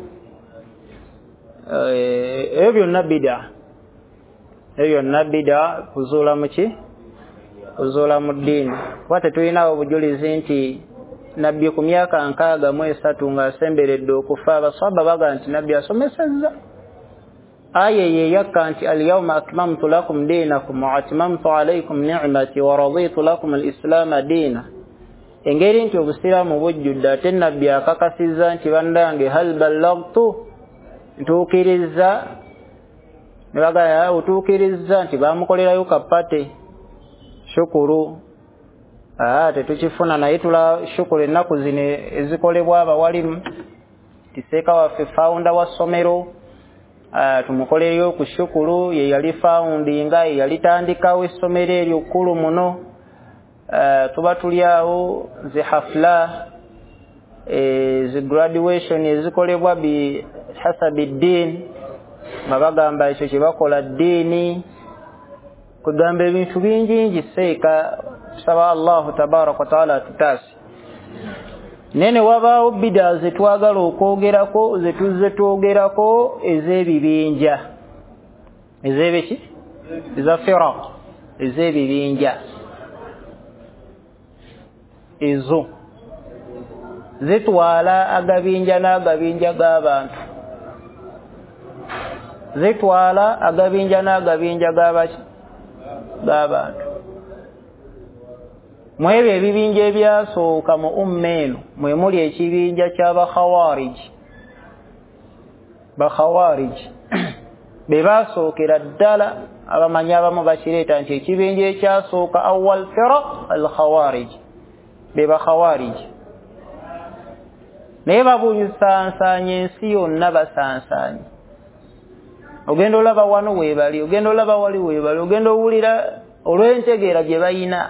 Ebyo byonna bid'a, ebyo byonna bid'a kuzuula mu ki? Kuzuula mu ddiini. Kuba tetulinawo obujulizi nti nabbi ku myaka nkaaga mu esatu ng'asemberedde okufa, abaswahaba baga nti nabbi asomesezza. Aya ye yakka nti al-yawma akmaltu lakum dinakum wa atmamtu alaykum ni'mati wa raditu lakum al-islaama diina. Engeri nti obusiraamu bujjudde ate nabbi akakasizza nti bandange hal ballagtu, ntuukiriza. Ne bagamba otuukiriza nti bamukolerayo kapate shukuru. Ah, tetukifuna naye tula shukuru ennaku zino ezikolebwa abawalimu. Tiseeka waffe founder wa ssomero, tumukoleyo ku shukuru, ye yali foundinga, ye yalitandikawo essomero eryo kkulu muno. Tuba tuli awo zi hafla, zi graduation ezikolebwa bi hasabi ddiin, nga bagamba ekyo kye bakola ddiini. Kugamba ebintu bingi seeka, tusaba Allahu tabaraka wa taala atutaase. Nene wabaawo bid'a ze twagala okwogerako, ze tuzze twogerako ez'ebibinja. Ez'ebiki? Eza firaq, ez'ebibinja. Ezo zitwala agabinja n'agabinja g'abantu, zitwala agabinja n'agabinja g'abaki g'abantu. Mu ebyo ebibinja ebyasooka mu umma eno mwe muli ekibinja ky'abakhawarij. Bakhawarij be baasookera ddala, abamanyi abamu bakireeta nti ekibinja ekyasooka awwal firaq al-khawarij, be bakhawarij. Naye babuusansanya ensi yonna, basansanya. Ogenda olaba wano weebali, ogenda olaba wali weebali, ogenda owulira olw'entegeera gye bayina.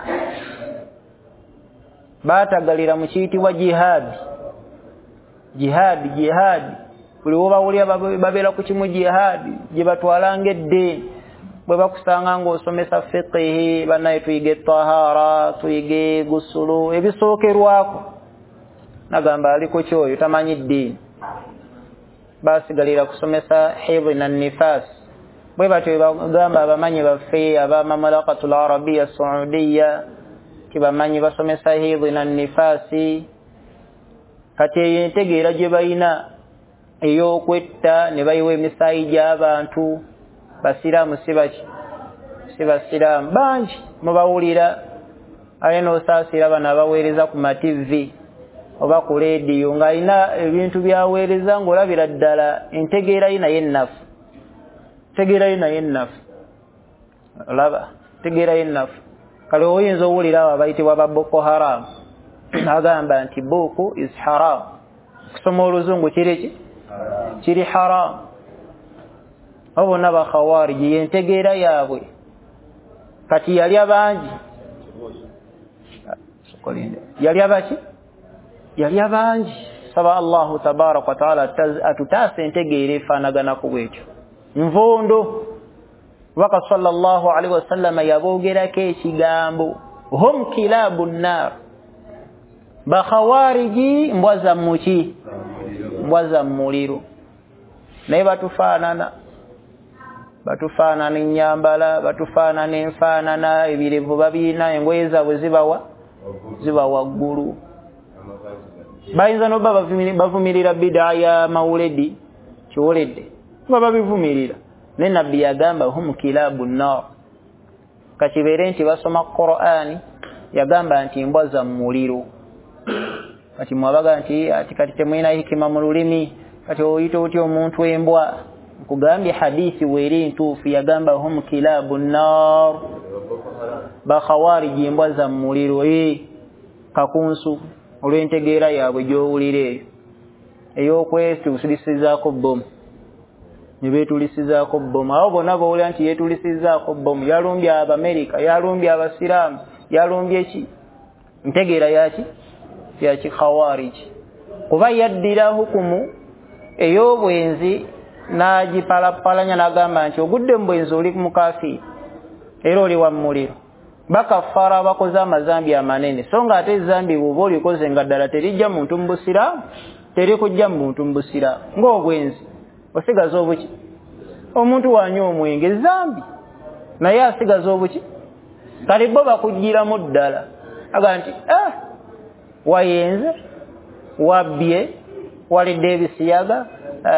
Baatagalira mu kiyitibwa jihaadi. Jihaadi, jihaadi. Buli wo bawulira babeera ku kimu jihaadi, gye batwala ng'eddiini. Bwe bakusanga ng'osomesa fiqhi, bannaye tuyige tahara, tuyige gusulu, ebisookerwako. Nagamba aliko kyoyo tamanyi ddiini. Basigalira kusomesa hifdhi na nifas. Bwe batyo bagamba abamanyi baffe aba mamlakatul arabia saudiya kibamanyi basomesa hifdhi na nifasi. Kati entegeera gye bayina ey'okwetta ne bayiwa emisaayi gy'abantu, basiraamu sibaki sibasiraamu bangi mubawulira. Aye n'osaasira bano abaweereza ku mativi oba ku leediyo ng'alina ebintu byaweereza ng'olabira ddala entegeera ye naye ennafu, entegeera ye naye ennafu. Olaba entegeera ye ennafu. Kale oyinza owulira abo abayitibwa ba Boko Haram agamba nti buku is haram. Kusoma oluzungu kiri ki? Kiri haram. Abo bonna bakhawarij yentegeera yaabwe. Kati yali abangi yali abaki? Yali abangi. Saba Allahu tabaraka wa taala atutaase entegeera efaanagana ku bwekyo. Nvondo waka sallallahu alaihi wasallam yaboogerako ekigambo hum kilabun nar. Bakhawariji mbwa za muki, mbwa za muliro. Naye batufaanana, batufaanana ennyambala, batufaanana enfaanana, ebirevu babiina, engoye zaabwe zibawa ziba waggulu. Bayinza n'oba bavumirira bid'a ya mawulidi kiwoledde, nga babivumirira ne nabbi yagamba hum kilabun nar kachibere nti basoma Qur'ani yagamba nti mbwa za muliro kati mwabaga nti ati kati temwina hikima mu lulimi kati oyito uti omuntu embwa kugambye hadithi weri ntufu yagamba hum kilabun nar ba khawariji mbwa za muliro eh kakunsu olwentegeera yaabwe gyowulire eyo kwetu usilisizaako bomu nibeetulisizaako bomu abo bonna bawulira nti yeetulisizaako bomu yalumbye Abamerika yalumbye Abasiraamu yalumbye ki ntegeera yaki yaki khawariji kuba yaddira hukumu ey'obwenzi n'agipalapalanya n'agamba nti ogudde mu bwenzi oli mukafiri era oli wa muliro bakafara bakoze amazambi amanene so nga ate ezambi bw'oba olikoze nga ddala terijja muntu mu busiraamu terikujja mu muntu mu busiraamu ng'obwenzi osigaza obuki omuntu wanywa omwenge zambi naye asigaza obuki kale bo bakugiramu ddala aga nti eh wayenze wabbye walidde ebisiyaga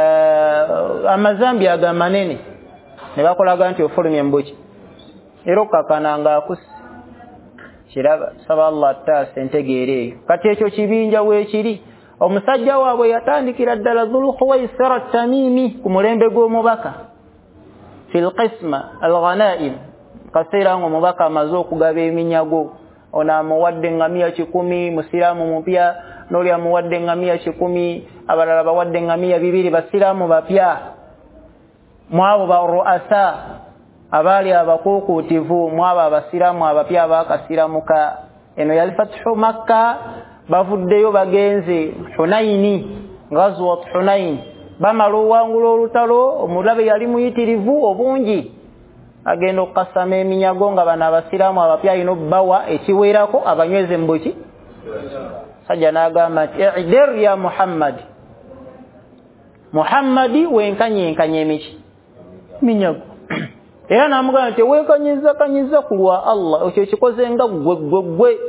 uh, amazambi aga manene ne bakolaga nti ofulumye mbuki era okakananga akusi kiraba saba Allah taasa entegeera eyo kati ekyo kibinja weekiri omusajja waabwe yatandikira ddala Dhul Khuwaisira at-Tamimi ku mulembe gw'omubaka fil qisma al-ghanaim kaseera ng'omubaka amaze okugaba eminyago ono amuwadde ngamia kikumi musiraamu mupya n'oli amuwadde ngamia kikumi abalala bawadde ngamia bibiri basiraamu bapya mwabo ba ruasa abali abakuukutivu mwabo abasiraamu abapya abakasiramuka eno yali fathu Makka bavuddeyo bagenze Hunaini Ghazwat Hunain bamala owangula olutalo omulabe yali muyitirivu obungi agenda okukasama eminyago nga bano abasiraamu abapya ino bawa ekiweerako abanyweze mbuki sajja n'agamba nti i'dir ya Muhammad Muhammadi wenkanyenkanye emiki minyago era n'amugamba nti weekanyiza kanyiza ku lwa Allah ekyo kikoze nga gwe gwe gwe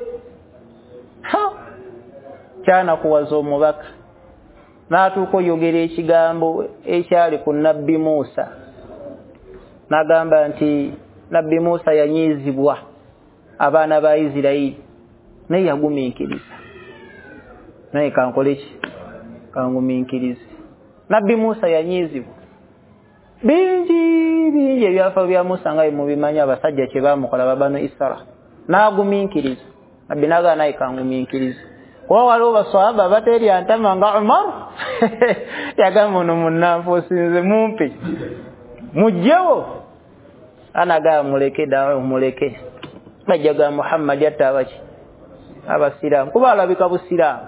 ha kyana kuwaza omubaka n'atuuka oyogera ekigambo ekyali ku nabbi Musa n'agamba nti nabbi Musa yanyiizibwa abaana ba Isirayiri naye yagumiikiriza naye kankole ki kangumiikirize nabbi Musa yanyiizibwa bingi bingi ebyafa bya Musa nga mubimanya abasajja kye baamukola babano Isra n'agumiikiriza nabbi n'agamba naye kangumiikirize kuba waliwo baswahaba bateri antama nga Umar yagamba ono munnanfu osinze mumpe mujjewo anaga muleke dawe muleke bajjaga Muhammad yatabaki abasiraamu kuba alabika busiraamu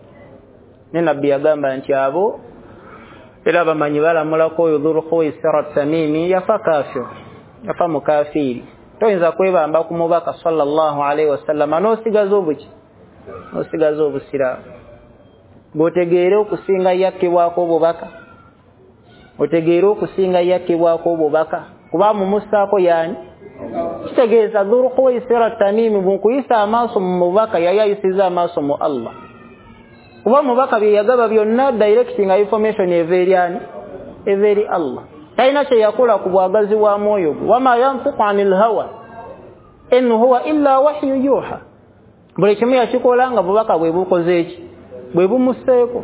ne nabbi yagamba nti abo era bamanyi balamulako oyo Dhul Khuwaisira at-Tamimi yafa kafir yafa mukafiri toyinza kwebamba ku mubaka sallallahu alaihi wasallam n'osigaza obuki n'osigaza obusiraamu bw'otegeere okusinga yakkibwako obubaka otegeere okusinga yakkibwako obubaka kuba mumusaako yani kitegeeza Dhul Khuwaisira at-Tamimi bw'okuyisa amaaso mu mubaka yali ayisiza amaaso mu Allah kuba mubaka bye yagaba byonna direct nga information eva eri ani eva eri Allah talina kye yakola ku bwagazi bwa mwoyo gwe wama yantiqu anil hawa in huwa illa wahyu yuha buli kimu yakikola nga bubaka bwe bukoze eki bwe bumuseeko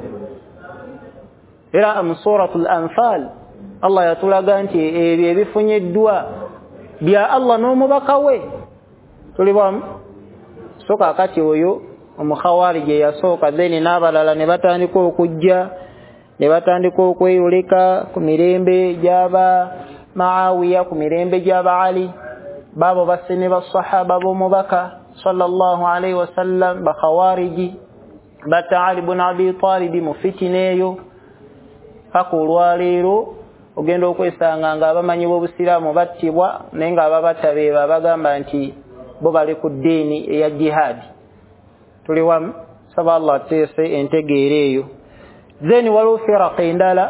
era mu suratul Anfal Allah yatulaga nti ebyo ebifunyiddwa bya Allah n'omubaka we tulibwamu soka akati oyo omukhawarije yasooka then n'abalala ne batandika okujja ne batandika okweyoleka ku mirembe gy'aba Muawiya ku mirembe gy'aba Ali babo basene basahaba b'omubaka sallallahu alaihi wasallam bakhawariji bata Ali ibn Abi Talib mu fitineeyo paka olwaleero ogenda okwesanga nga abamanyi b'obusiraamu battibwa naye nga ababatabeeba bagamba nti bo bali ku ddiini eya jihadi tuli wamu saba Allah teese entegeera eyo then waliwo firaka endala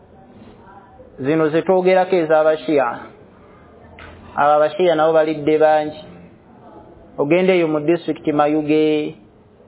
zino zetwogerako ez'abashiya abo abashiya nabo balidde bangi ogenda eyo mu district Mayuge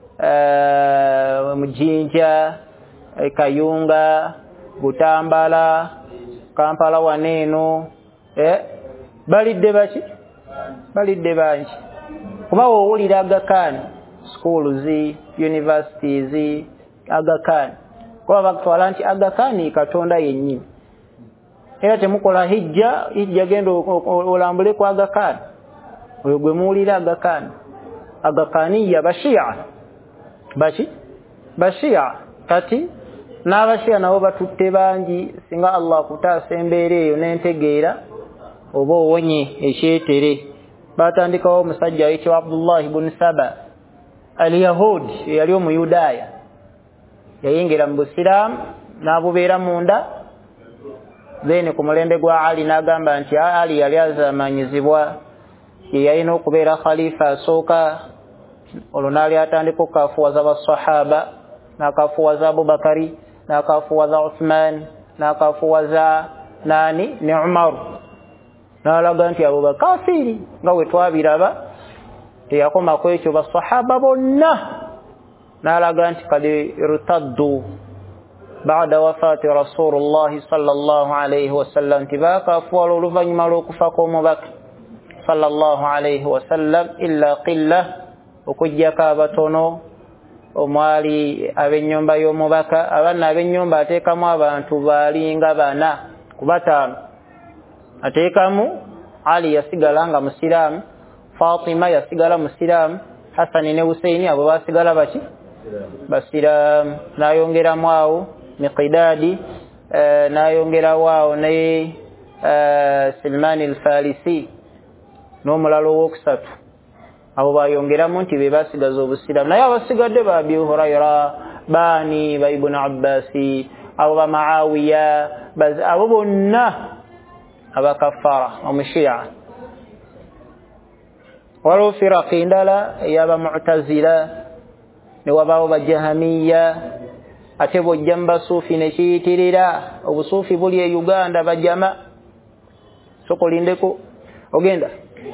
uh, Mujinja Kayunga Butambala Kampala waneeno eh balidde baki balidde banji kuba owulira Aga Khan schools universities Aga Khan kwa bakutwala nti Aga Khan Katonda yennyini era temukola hijja hijja gendo olambule kwa Aga Khan oyo gwe muwulira Aga Khan Aga Khaniya bashia bachi bashia kati n'abashia nabo batutte bangi singa Allah kutaasa embeera eyo n'entegeera oba owonye ekyetere batandikawo omusajja ayitibwa Abdullah ibn Saba al-Yahudi yali omuyudaaya yayingira mu Busiraamu n'abubeera munda then ku mulembe gwa Ali n'agamba nti Ali yali azamanyizibwa ye yalina okubeera khalifa asooka olwo n'ali atandika okukafuwaza basahaba n'akafuwaza Abubakari n'akafuwaza Uthman n'akafuwaza nani ne Umar n'alaga nti abo bakafiri nga we twabiraba teyakoma ku ekyo basahaba bonna n'alaga nti kadi irtaddu ba'da wafati Rasulullah sallallahu alayhi wasallam tibakafuwala oluvannyuma lw'okufa kw'omubaka sallallahu alayhi wasallam illa qilla okujjako abatono omwali ab'ennyumba y'omubaka abaana ab'ennyumba ateekamu abantu balinga bana ku bataano ateekamu Ali yasigala nga musiraamu Fatima yasigala musiraamu Hasani ne Husaini abo basigala baki basiraamu n'ayongeramu awo Miqdadi n'ayongerawo awo ne Salman al-Farisi n'omulala owookusatu abo bayongeramu nti be basigaza obusiraamu naye abasigadde ba Abi Hurayra baani ba Ibn Abbasi abo ba Muawiya abo bonna abakafara omushia waliwo firaqi ndala ey'aba Mu'tazila ne wabaawo bajahamiya ate bw'ojja mu basuufi ne kiyitirira obusuufi buli e Uganda bajama sokolindeko ogenda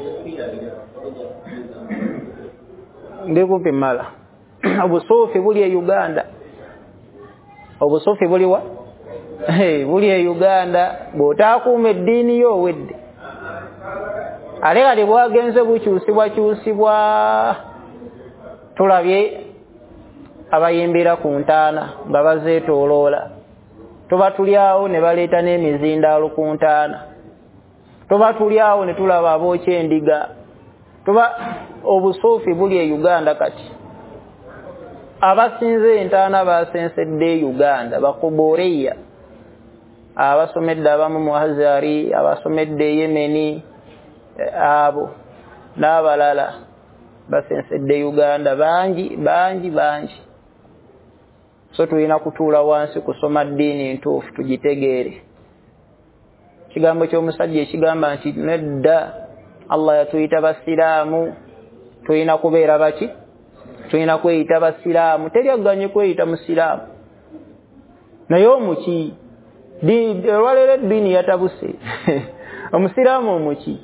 ndikumpi mala obusuufi buli e Uganda obusuufi buli wa hey buli e Uganda bw'otaakuuma eddiini yo owedde ate kati bwagenze bukyusibwa kyusibwa tulabye abayimbira ku ntaana nga bazeetooloola tuba tulyawo ne baleeta n'emizindaalo ku ntaana tuba tulyawo ne tulaba abookya endiga tuba obusuufi buli e Uganda kati abasinze entaana basensedde e Uganda bakuboreya abasomedde abamu mu Hazari abasomedde e Yemeni abo n'abalala basensedde Uganda bangi bangi bangi so tulina kutuula wansi kusoma ddiini ntuufu tugitegeere kigambo ky'omusajja ekigamba nti nedda Allah yatuyita basiraamu tulina kubeera baki tulina kweyita basiraamu teryagganye kweyita musiraamu naye omuki olwaleero eddiini yatabuse omusiraamu omuki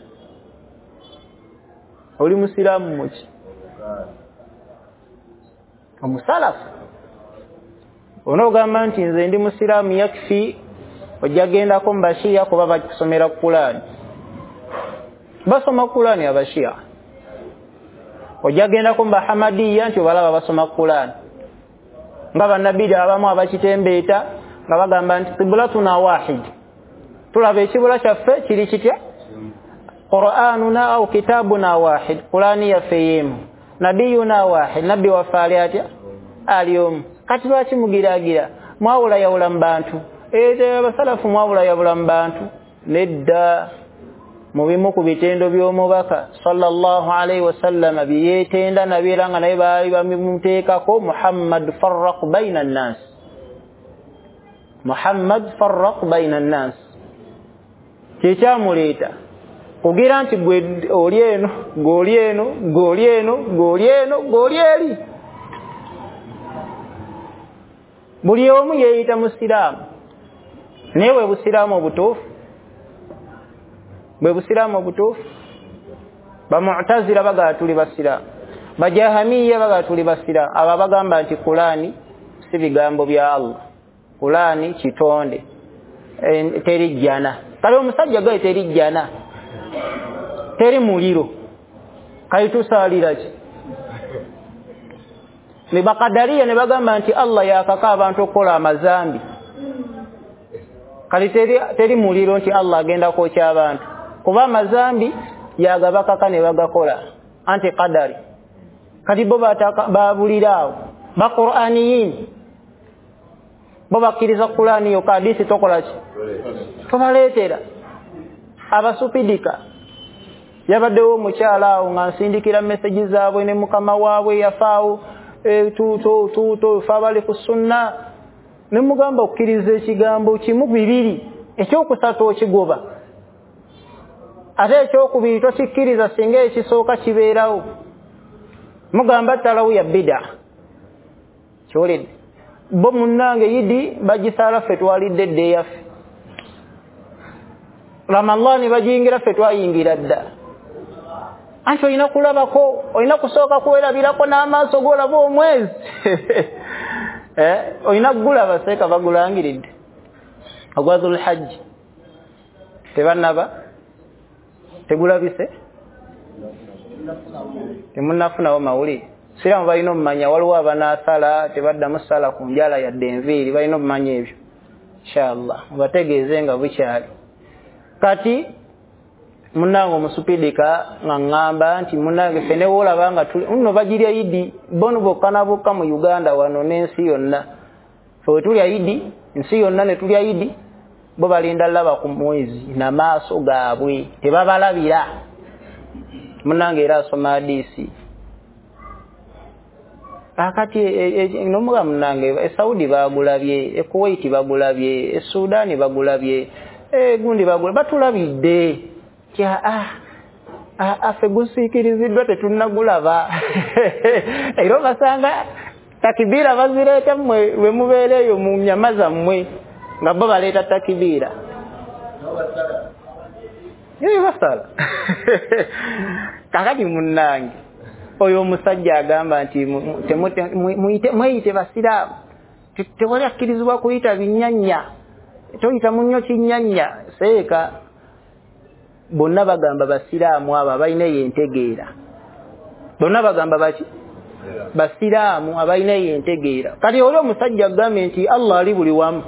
oli musiraamu muki omusalafu onoogamba nti nze ndi musiraamu yakfi ojja gendako mu bashiya kuba bakusomera Qur'ani basoma Qur'ani abashiya ojja gendako mu bahamadiya nti obalaba basoma Qur'ani nga bannabbi abamu abakitembeeta nga bagamba nti qiblatuna wahid tulaba ekibula kyaffe kiri kitya Qur'anuna au kitabuna wahid Qur'ani yaffe yemu nabiyuna wahid nabbi waffe ali atya ali omu kati lwaki mugiraagira mwawula yawula mu bantu ete abasalafu mwawula yawula mu bantu nedda mu bimu ku bitendo by'omubaka sallallahu alaihi wasallam byeyeetenda nabeera nga naye baali bamuteekako Muhammad farraq baina an-nas Muhammad farraq baina an-nas kyekyamuleeta kugira nti gwe oli eno g'oli eno g'oli eno g'oli eno g'oli eri buli omu yeeyita musiraamu naye bwe busiraamu obutuufu bwe busiraamu obutuufu bamu'tazila bagala tuli basiraamu bajahamiya bagala tuli basiraamu abo bagamba nti Qur'ani si bigambo bya Allah Qur'ani kitonde terijjana kale omusajja gaye teri jjana teri muliro kale tusalira ki ne bakadariya ne bagamba nti Allah yakaka abantu okukola amazambi kale teri teri muliro nti Allah agenda kwokya abantu kuba amazambi yagabakaka ne bagakola anti qadari kati bo babuliraawo ba Qur'aniyin bo bakkiriza Qur'ani yo kadisi tokola ki tobaleetera abasupidika yabaddewo omukyala awo nga nsindikira message zaabwe ne mukama waabwe yafaawo e, tu tu tu tu fabali ku sunna ne mugamba okkiriza ekigambo kimu bibiri ekyokusatu okigoba ate ekyokubiri tokikkiriza singa ekisooka kibeerawo mugamba talawu ya bida kyolede bo munnange yidi bagisala ffe twalidde dde yaffe ramadhani bajingira ffe twayingira dda anti olina kulabako olina kusooka kwerabirako n'amaaso golaba omwezi eh olina kugulaba seeka bagulangiridde ogwazul hajji tebannaba tegulabise temunnafunawo mawulire siramu balina omumanya waliwo abanaasala tebaddamu sala ku njala yadde enviiri balina omumanya ebyo inshallah obategeeze nga bukyali kati munango omusupidika nga ngamba nti munange fene wolaba nga tuli nno bagirya yidi bono bokana bokka mu Uganda wano n'ensi yonna fe tulya yidi nsi yonna ne tulya yidi bo balinda laba ku mwezi na maaso gaabwe tebabalabira munange era asoma hadisi akati nomuga munange e Saudi bagulabye e Kuwait bagulabye e Sudan bagulabye e gundi bagula batulabidde kya ah afe gusikiriziddwa tetunnagulaba era basanga takibira bazireta mmwe we mubeereyo mu nyamaza mmwe nga bo baleeta takibira yeye basala kakati munnange oyo omusajja agamba nti mweyite basiraamu tewali akkirizibwa kuyita binyanya toyita munnyo kinyanya seeka bonna bagamba basiraamu abo abalina yentegeera bonna bagamba baki basiraamu abalina yentegeera kati oli omusajja agambe nti Allah ali buli wamu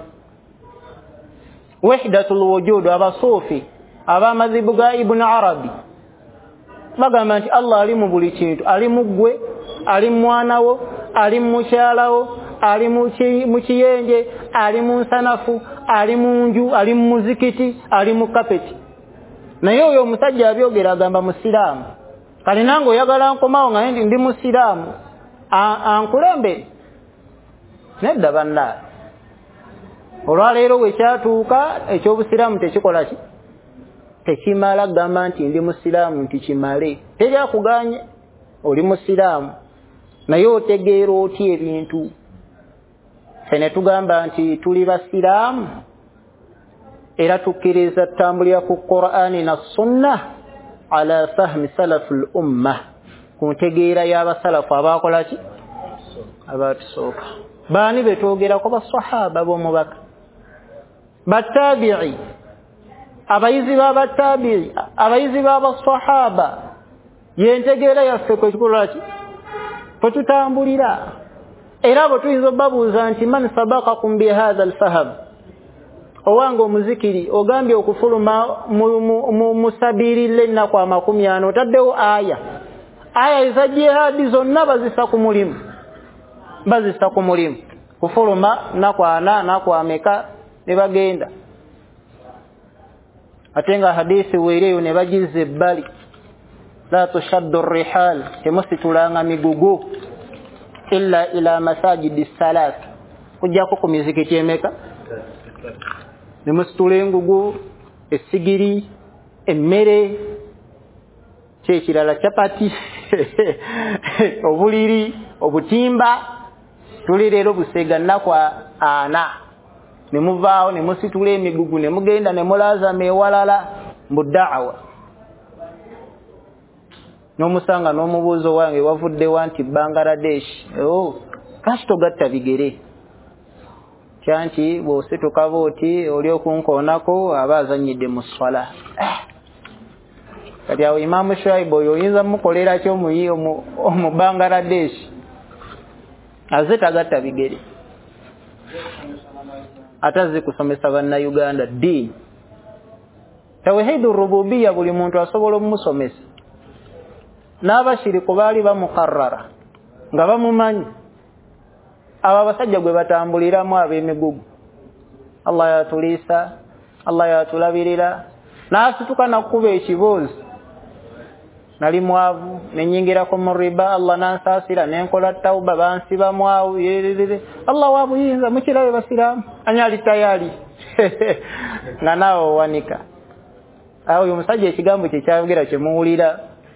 wahdatul wujud abasuufi abamazibu ga Ibn Arabi bagamba nti Allah ali mu buli kintu ali mu ggwe ali mu mwanawo ali mu mukyalawo ali mu kiyenje ali mu nsanafu ali mu nju ali mu muzikiti ali mu kapeti naye oyo omusajja abyogera agamba musiraamu kale nange oyagala nkomawo nga ndi musiraamu ankulembere nedda banna olwaleero wekyatuuka ekyobusiraamu tekikola ki tekimala gamba nti ndi musiraamu nti kimale teryakuganye oli musiraamu naye otegeera oti ebintu fene tugamba nti tuli basiraamu era tukkiriza tambulira ku Qur'ani na sunna ala fahmi salaful umma kuntegeera y'abasalafu abakola ki abatusooka baani betwogera ko basahaba b'omubaka batabi'i abayizi b'abatabi'i abayizi b'abasahaba yentegeera yaffe kwe tukola ki kwe tutambulira era abo tuyinza obabuuza nti man sabaqakum bi hadha al-fahm owango omuzikiri ogambye okufuluma musabirire ennaku amakumi ana otaddewo aya aya eza jihadi zonna bazisa ku mulimu bazisa ku mulimu kufuluma nnaku ana nnaku ameka ne bagenda ate nga hadisi weereyo ne bagize ebbali la tushaddu rihal temusitulanga migugu illa ila masajidi salat kujjako ku mizikiti emeka nemusitula engugu essigiri emmere kyekirala chapati obuliri obutimba tuli leero busega nnaku ana nemuvaawo nemusitula emigugu nemugenda nemulazama ewalala mu da'wa n'omusanga n'omubuuzo wange wavuddewa nti Bangladesh oh lwaki togatta bigere kyanti bw'osituka booti oli okunkoonako aba azannyidde mu swala. Kati awo Imaamu Shuaibu oyo oyinza mukolera ki omu Bangladesh aze tagatta bigere ataze kusomesa bannayuganda ddiini. Tawhiidu rububiyya buli muntu asobola omusomesa. N'abashiriku baali bamukarrara nga bamumanyi. Abo abasajja gwe batambuliramu ab'emigugu. Allah yatuliisa, Allah yatulabirira, n'asituka nakuba ekiboozi. Nali mwavu nenyingirako mu riba, Allah nansaasira nenkola tauba bansiba mwavu. Allah wabuyinza mukirabe basiraamu anyali tayali nga naawe wanika. Awo uyu musajja ekigambo kye kyayogera kye muwulira.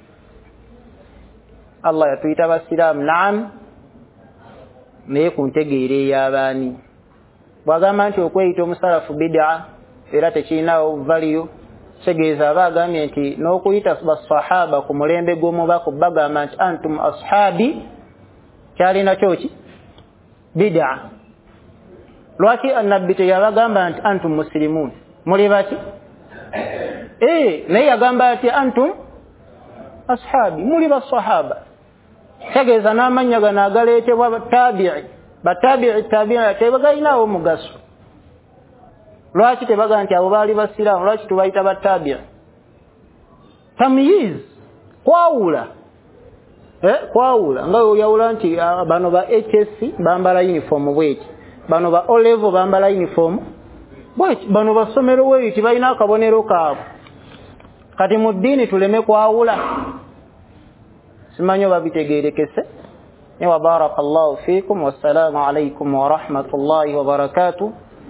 Allah yatuyita basiraamu, naam, naye ku ntegeera ey'abaani. Bw'agamba nti okweyita omusalafu bid'a era tekirinawo valiyo, kitegeeza aba agambye nti n'okuyita basahaba ku mulembe gw'omubaka bagamba nti antum ashabi kyalina kyoki bid'a. Lwaki annabbi teyabagamba nti antum muslimun muli baki? Eh, naye yagamba ati antum ashabi muli basahaba. Kitegeeza n'amannya gano agaleetebwa batabi'i batabi'i tabi'i tebagalinawo mugaso. Lwaki tebaga nti abo baali basiraamu, lwaki tubayita batabi'i? Tamyiz, kwawula. Eh, kwawula nga oyawula nti bano ba H S C bambala uniform bweki, bano ba O level bambala uniform bweki, bano basomero weeti balina akabonero kaabwe. Kati mu ddiini tuleme kwawula. Simanyo babitegeerekese. Ne wa barakallahu fiikum, wassalamu alaykum wa rahmatullahi wa barakatuh.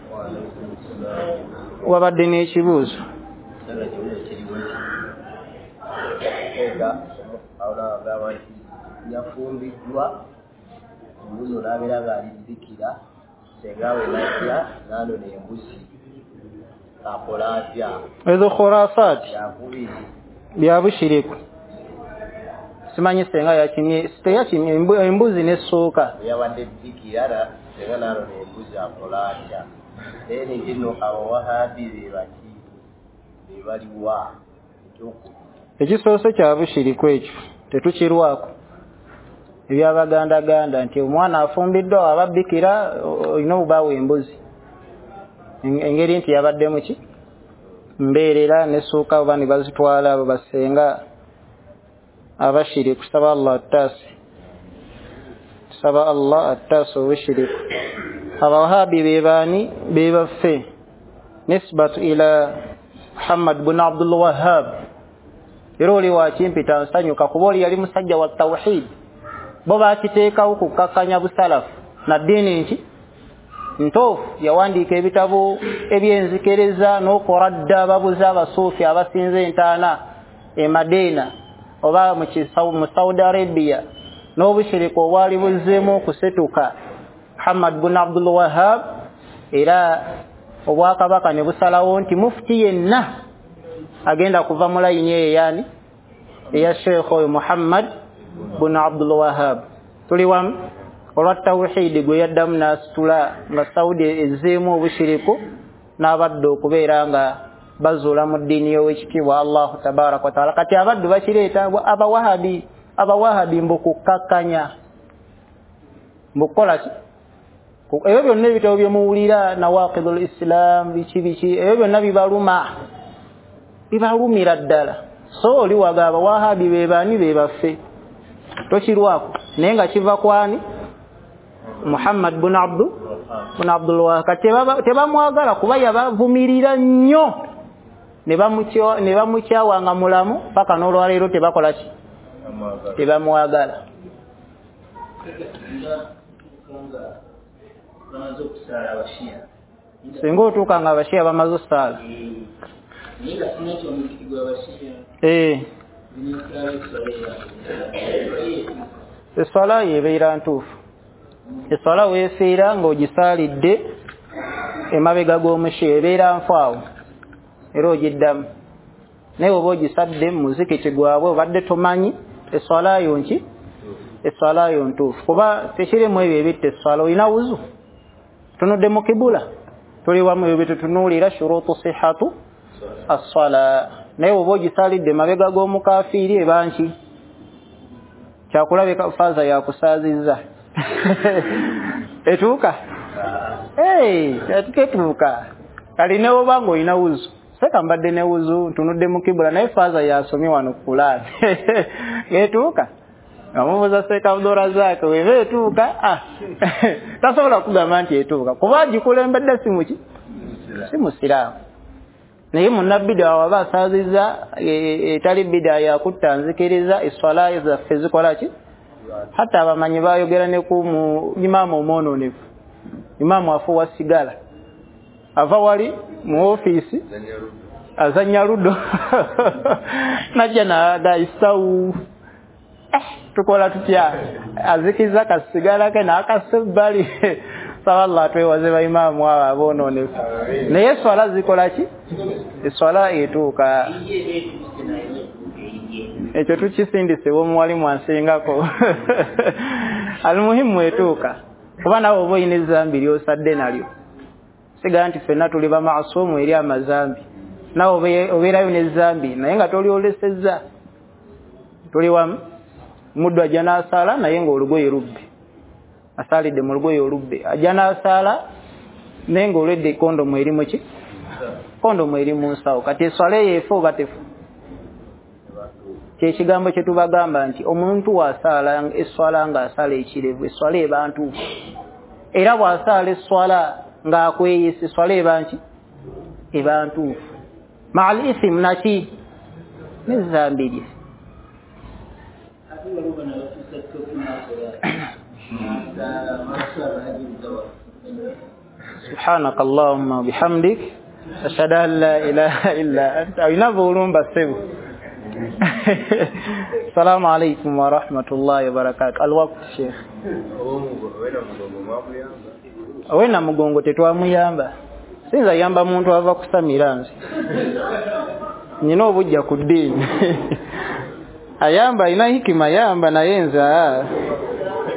Wabadde n'ekibuuzo. Yafumbiddwa oluno n'abeera ng'alizikira sengawe najja n'anona embuzi akola atya? Ezo khurafaati yakubiri bya bushiriku. Simanyi senga yakimye teyakimye embuzi n'essuuka yabadde zikira senga n'anona embuzi akola atya? Eni gino abawahabi be baki be baliwa ekisoose kya bushiriku ekyo tetukirwako. Ebyabagandaganda nti omwana afumbiddwa ababbikira olina obubaawo embuzi, engeri nti yabadde muki mbeerera n'essuuka oba ne bazitwala abo basenga abashiriku. Tusaba Allah attaasi, tusaba Allah attaasi obushiriku. Abawahabi be baani? Be baffe nisbatu ila Muhammad bin Abdul Wahhab. Era oli wakimpita nsanyuka kuba oli yali musajja wa tawhid. Bo bakiteekawo kukakkanya busalafu na ddiini nki ntuufu. Yawandiika ebitabo ebyenzikiriza n'okoradda ababuza abasuufi abasinza entaana e Madina oba mu Saudi Arabia n'obushiriku obwali buzzeemu okusetuka Muhammad bin Abdul Wahhab. Era obwakabaka ne busalawo nti mufti yenna agenda kuva mu layini eyo yani eya Sheikh oyo Muhammad bin Abdul Wahhab. Tuli wamu olwa tawhidi gwe yaddamu n'asitula nga Saudi ezzeemu obushiriku n'abadde okubeera nga bazuula mu ddiini y'owekitiibwa Allahu tabaraka wa taala. Kati abaddu bakireeta abawahabi abawahabi mbukukakkanya mbukola ki ebyo byonna ebitabo bye muwulira nawaqidul Islam biki biki ebyo byonna bibaluma bibalumira ddala. So oli waga abawahabi be baani be baffe tokirwako naye nga kiva kwani? Muhammad bin Abdul bin Abdul Wahhab. Kati tebamwagala kuba yabavumirira nnyo ne bamukyawa nga mulamu paka n'olwaleero tebakola ki? Tebamwagala. Singa otuuka nga abashiya bamaze osaala eswala yebeera ntuufu. Eswala weefiira ng'ogisaalidde emabega g'omushiya ebeera nfaawo era ogiddamu. Naye oba ogisadde mu muzikiti gwabwe obadde tomanyi eswala yo nki? Eswala yo ntuufu. Kuba tekirimu ebyo ebitta eswala. Olina wuzu? tunudde mu kibula tuli wamu ebyo tutunuulira shurutu sihhatu as-sala naye oba ogisalidde mabega g'omukafiiri ebanki kyakulabika faaza yakusaazizza etuuka hey tetuuka kali ne oba ng'olina wuzu seka mbadde ne wuzu tunudde mu kibula naye faaza yasomye wano ku kulaani etuuka amubuuza Sheikh Abdul Razak weba etuuka ah tasobola kugamba nti etuuka kuba agikulembedde si muki si musiraamu naye munnabbidaa waba asaazizza etali bbidaa yakutta nzikiriza eswala zaffe zikola ki hatta abamanyi bayogera ne ku imaamu omwononefu imaamu afuwa sigala ava wali mu ofiisi azanya ludo najja naga isawu tukola tutya azikiza kasigala ke nakasebbali sawalla twewaze ba imaamu aba abononefu naye swala zikola ki eswala etuuka ekyo tukisindise w'omuwalimu ansingako almuhimu etuuka kuba nawe oba oyina ezambi lyosadde nalyo sigaa nti ffenna tuli bamaasumu eri amazambi nawe obeerayo n'ezambi naye nga tolyolesezza tuli wamu muddu ajja n'asaala naye ng'olugoye lubbe asaalidde mu lugoye olubbe ajja n'asaala naye ng'olwedde kondomu eri mu ki kondomu eri mu nsawo kati eswala eyo efa oba tefu kyekigambo kye tubagamba nti omuntu waasaala eswala ng'asaala ekirevu eswala eba ntuufu era bw'asaala eswala ng'akweyisa eswala eba nki eba ntuufu ma'al ithimu naki n'ezzambi lye سبحانك اللهم وبحمدك أشهد أن لا إله إلا أنت وينبغلون بسيبه السلام عليكم ورحمة الله وبركاته الوقت شيخ wena mugongo tetwamuyamba sinza yamba muntu ava kusamira nsi nyina obujja ku ddiini ayamba ina hikima yamba naye nza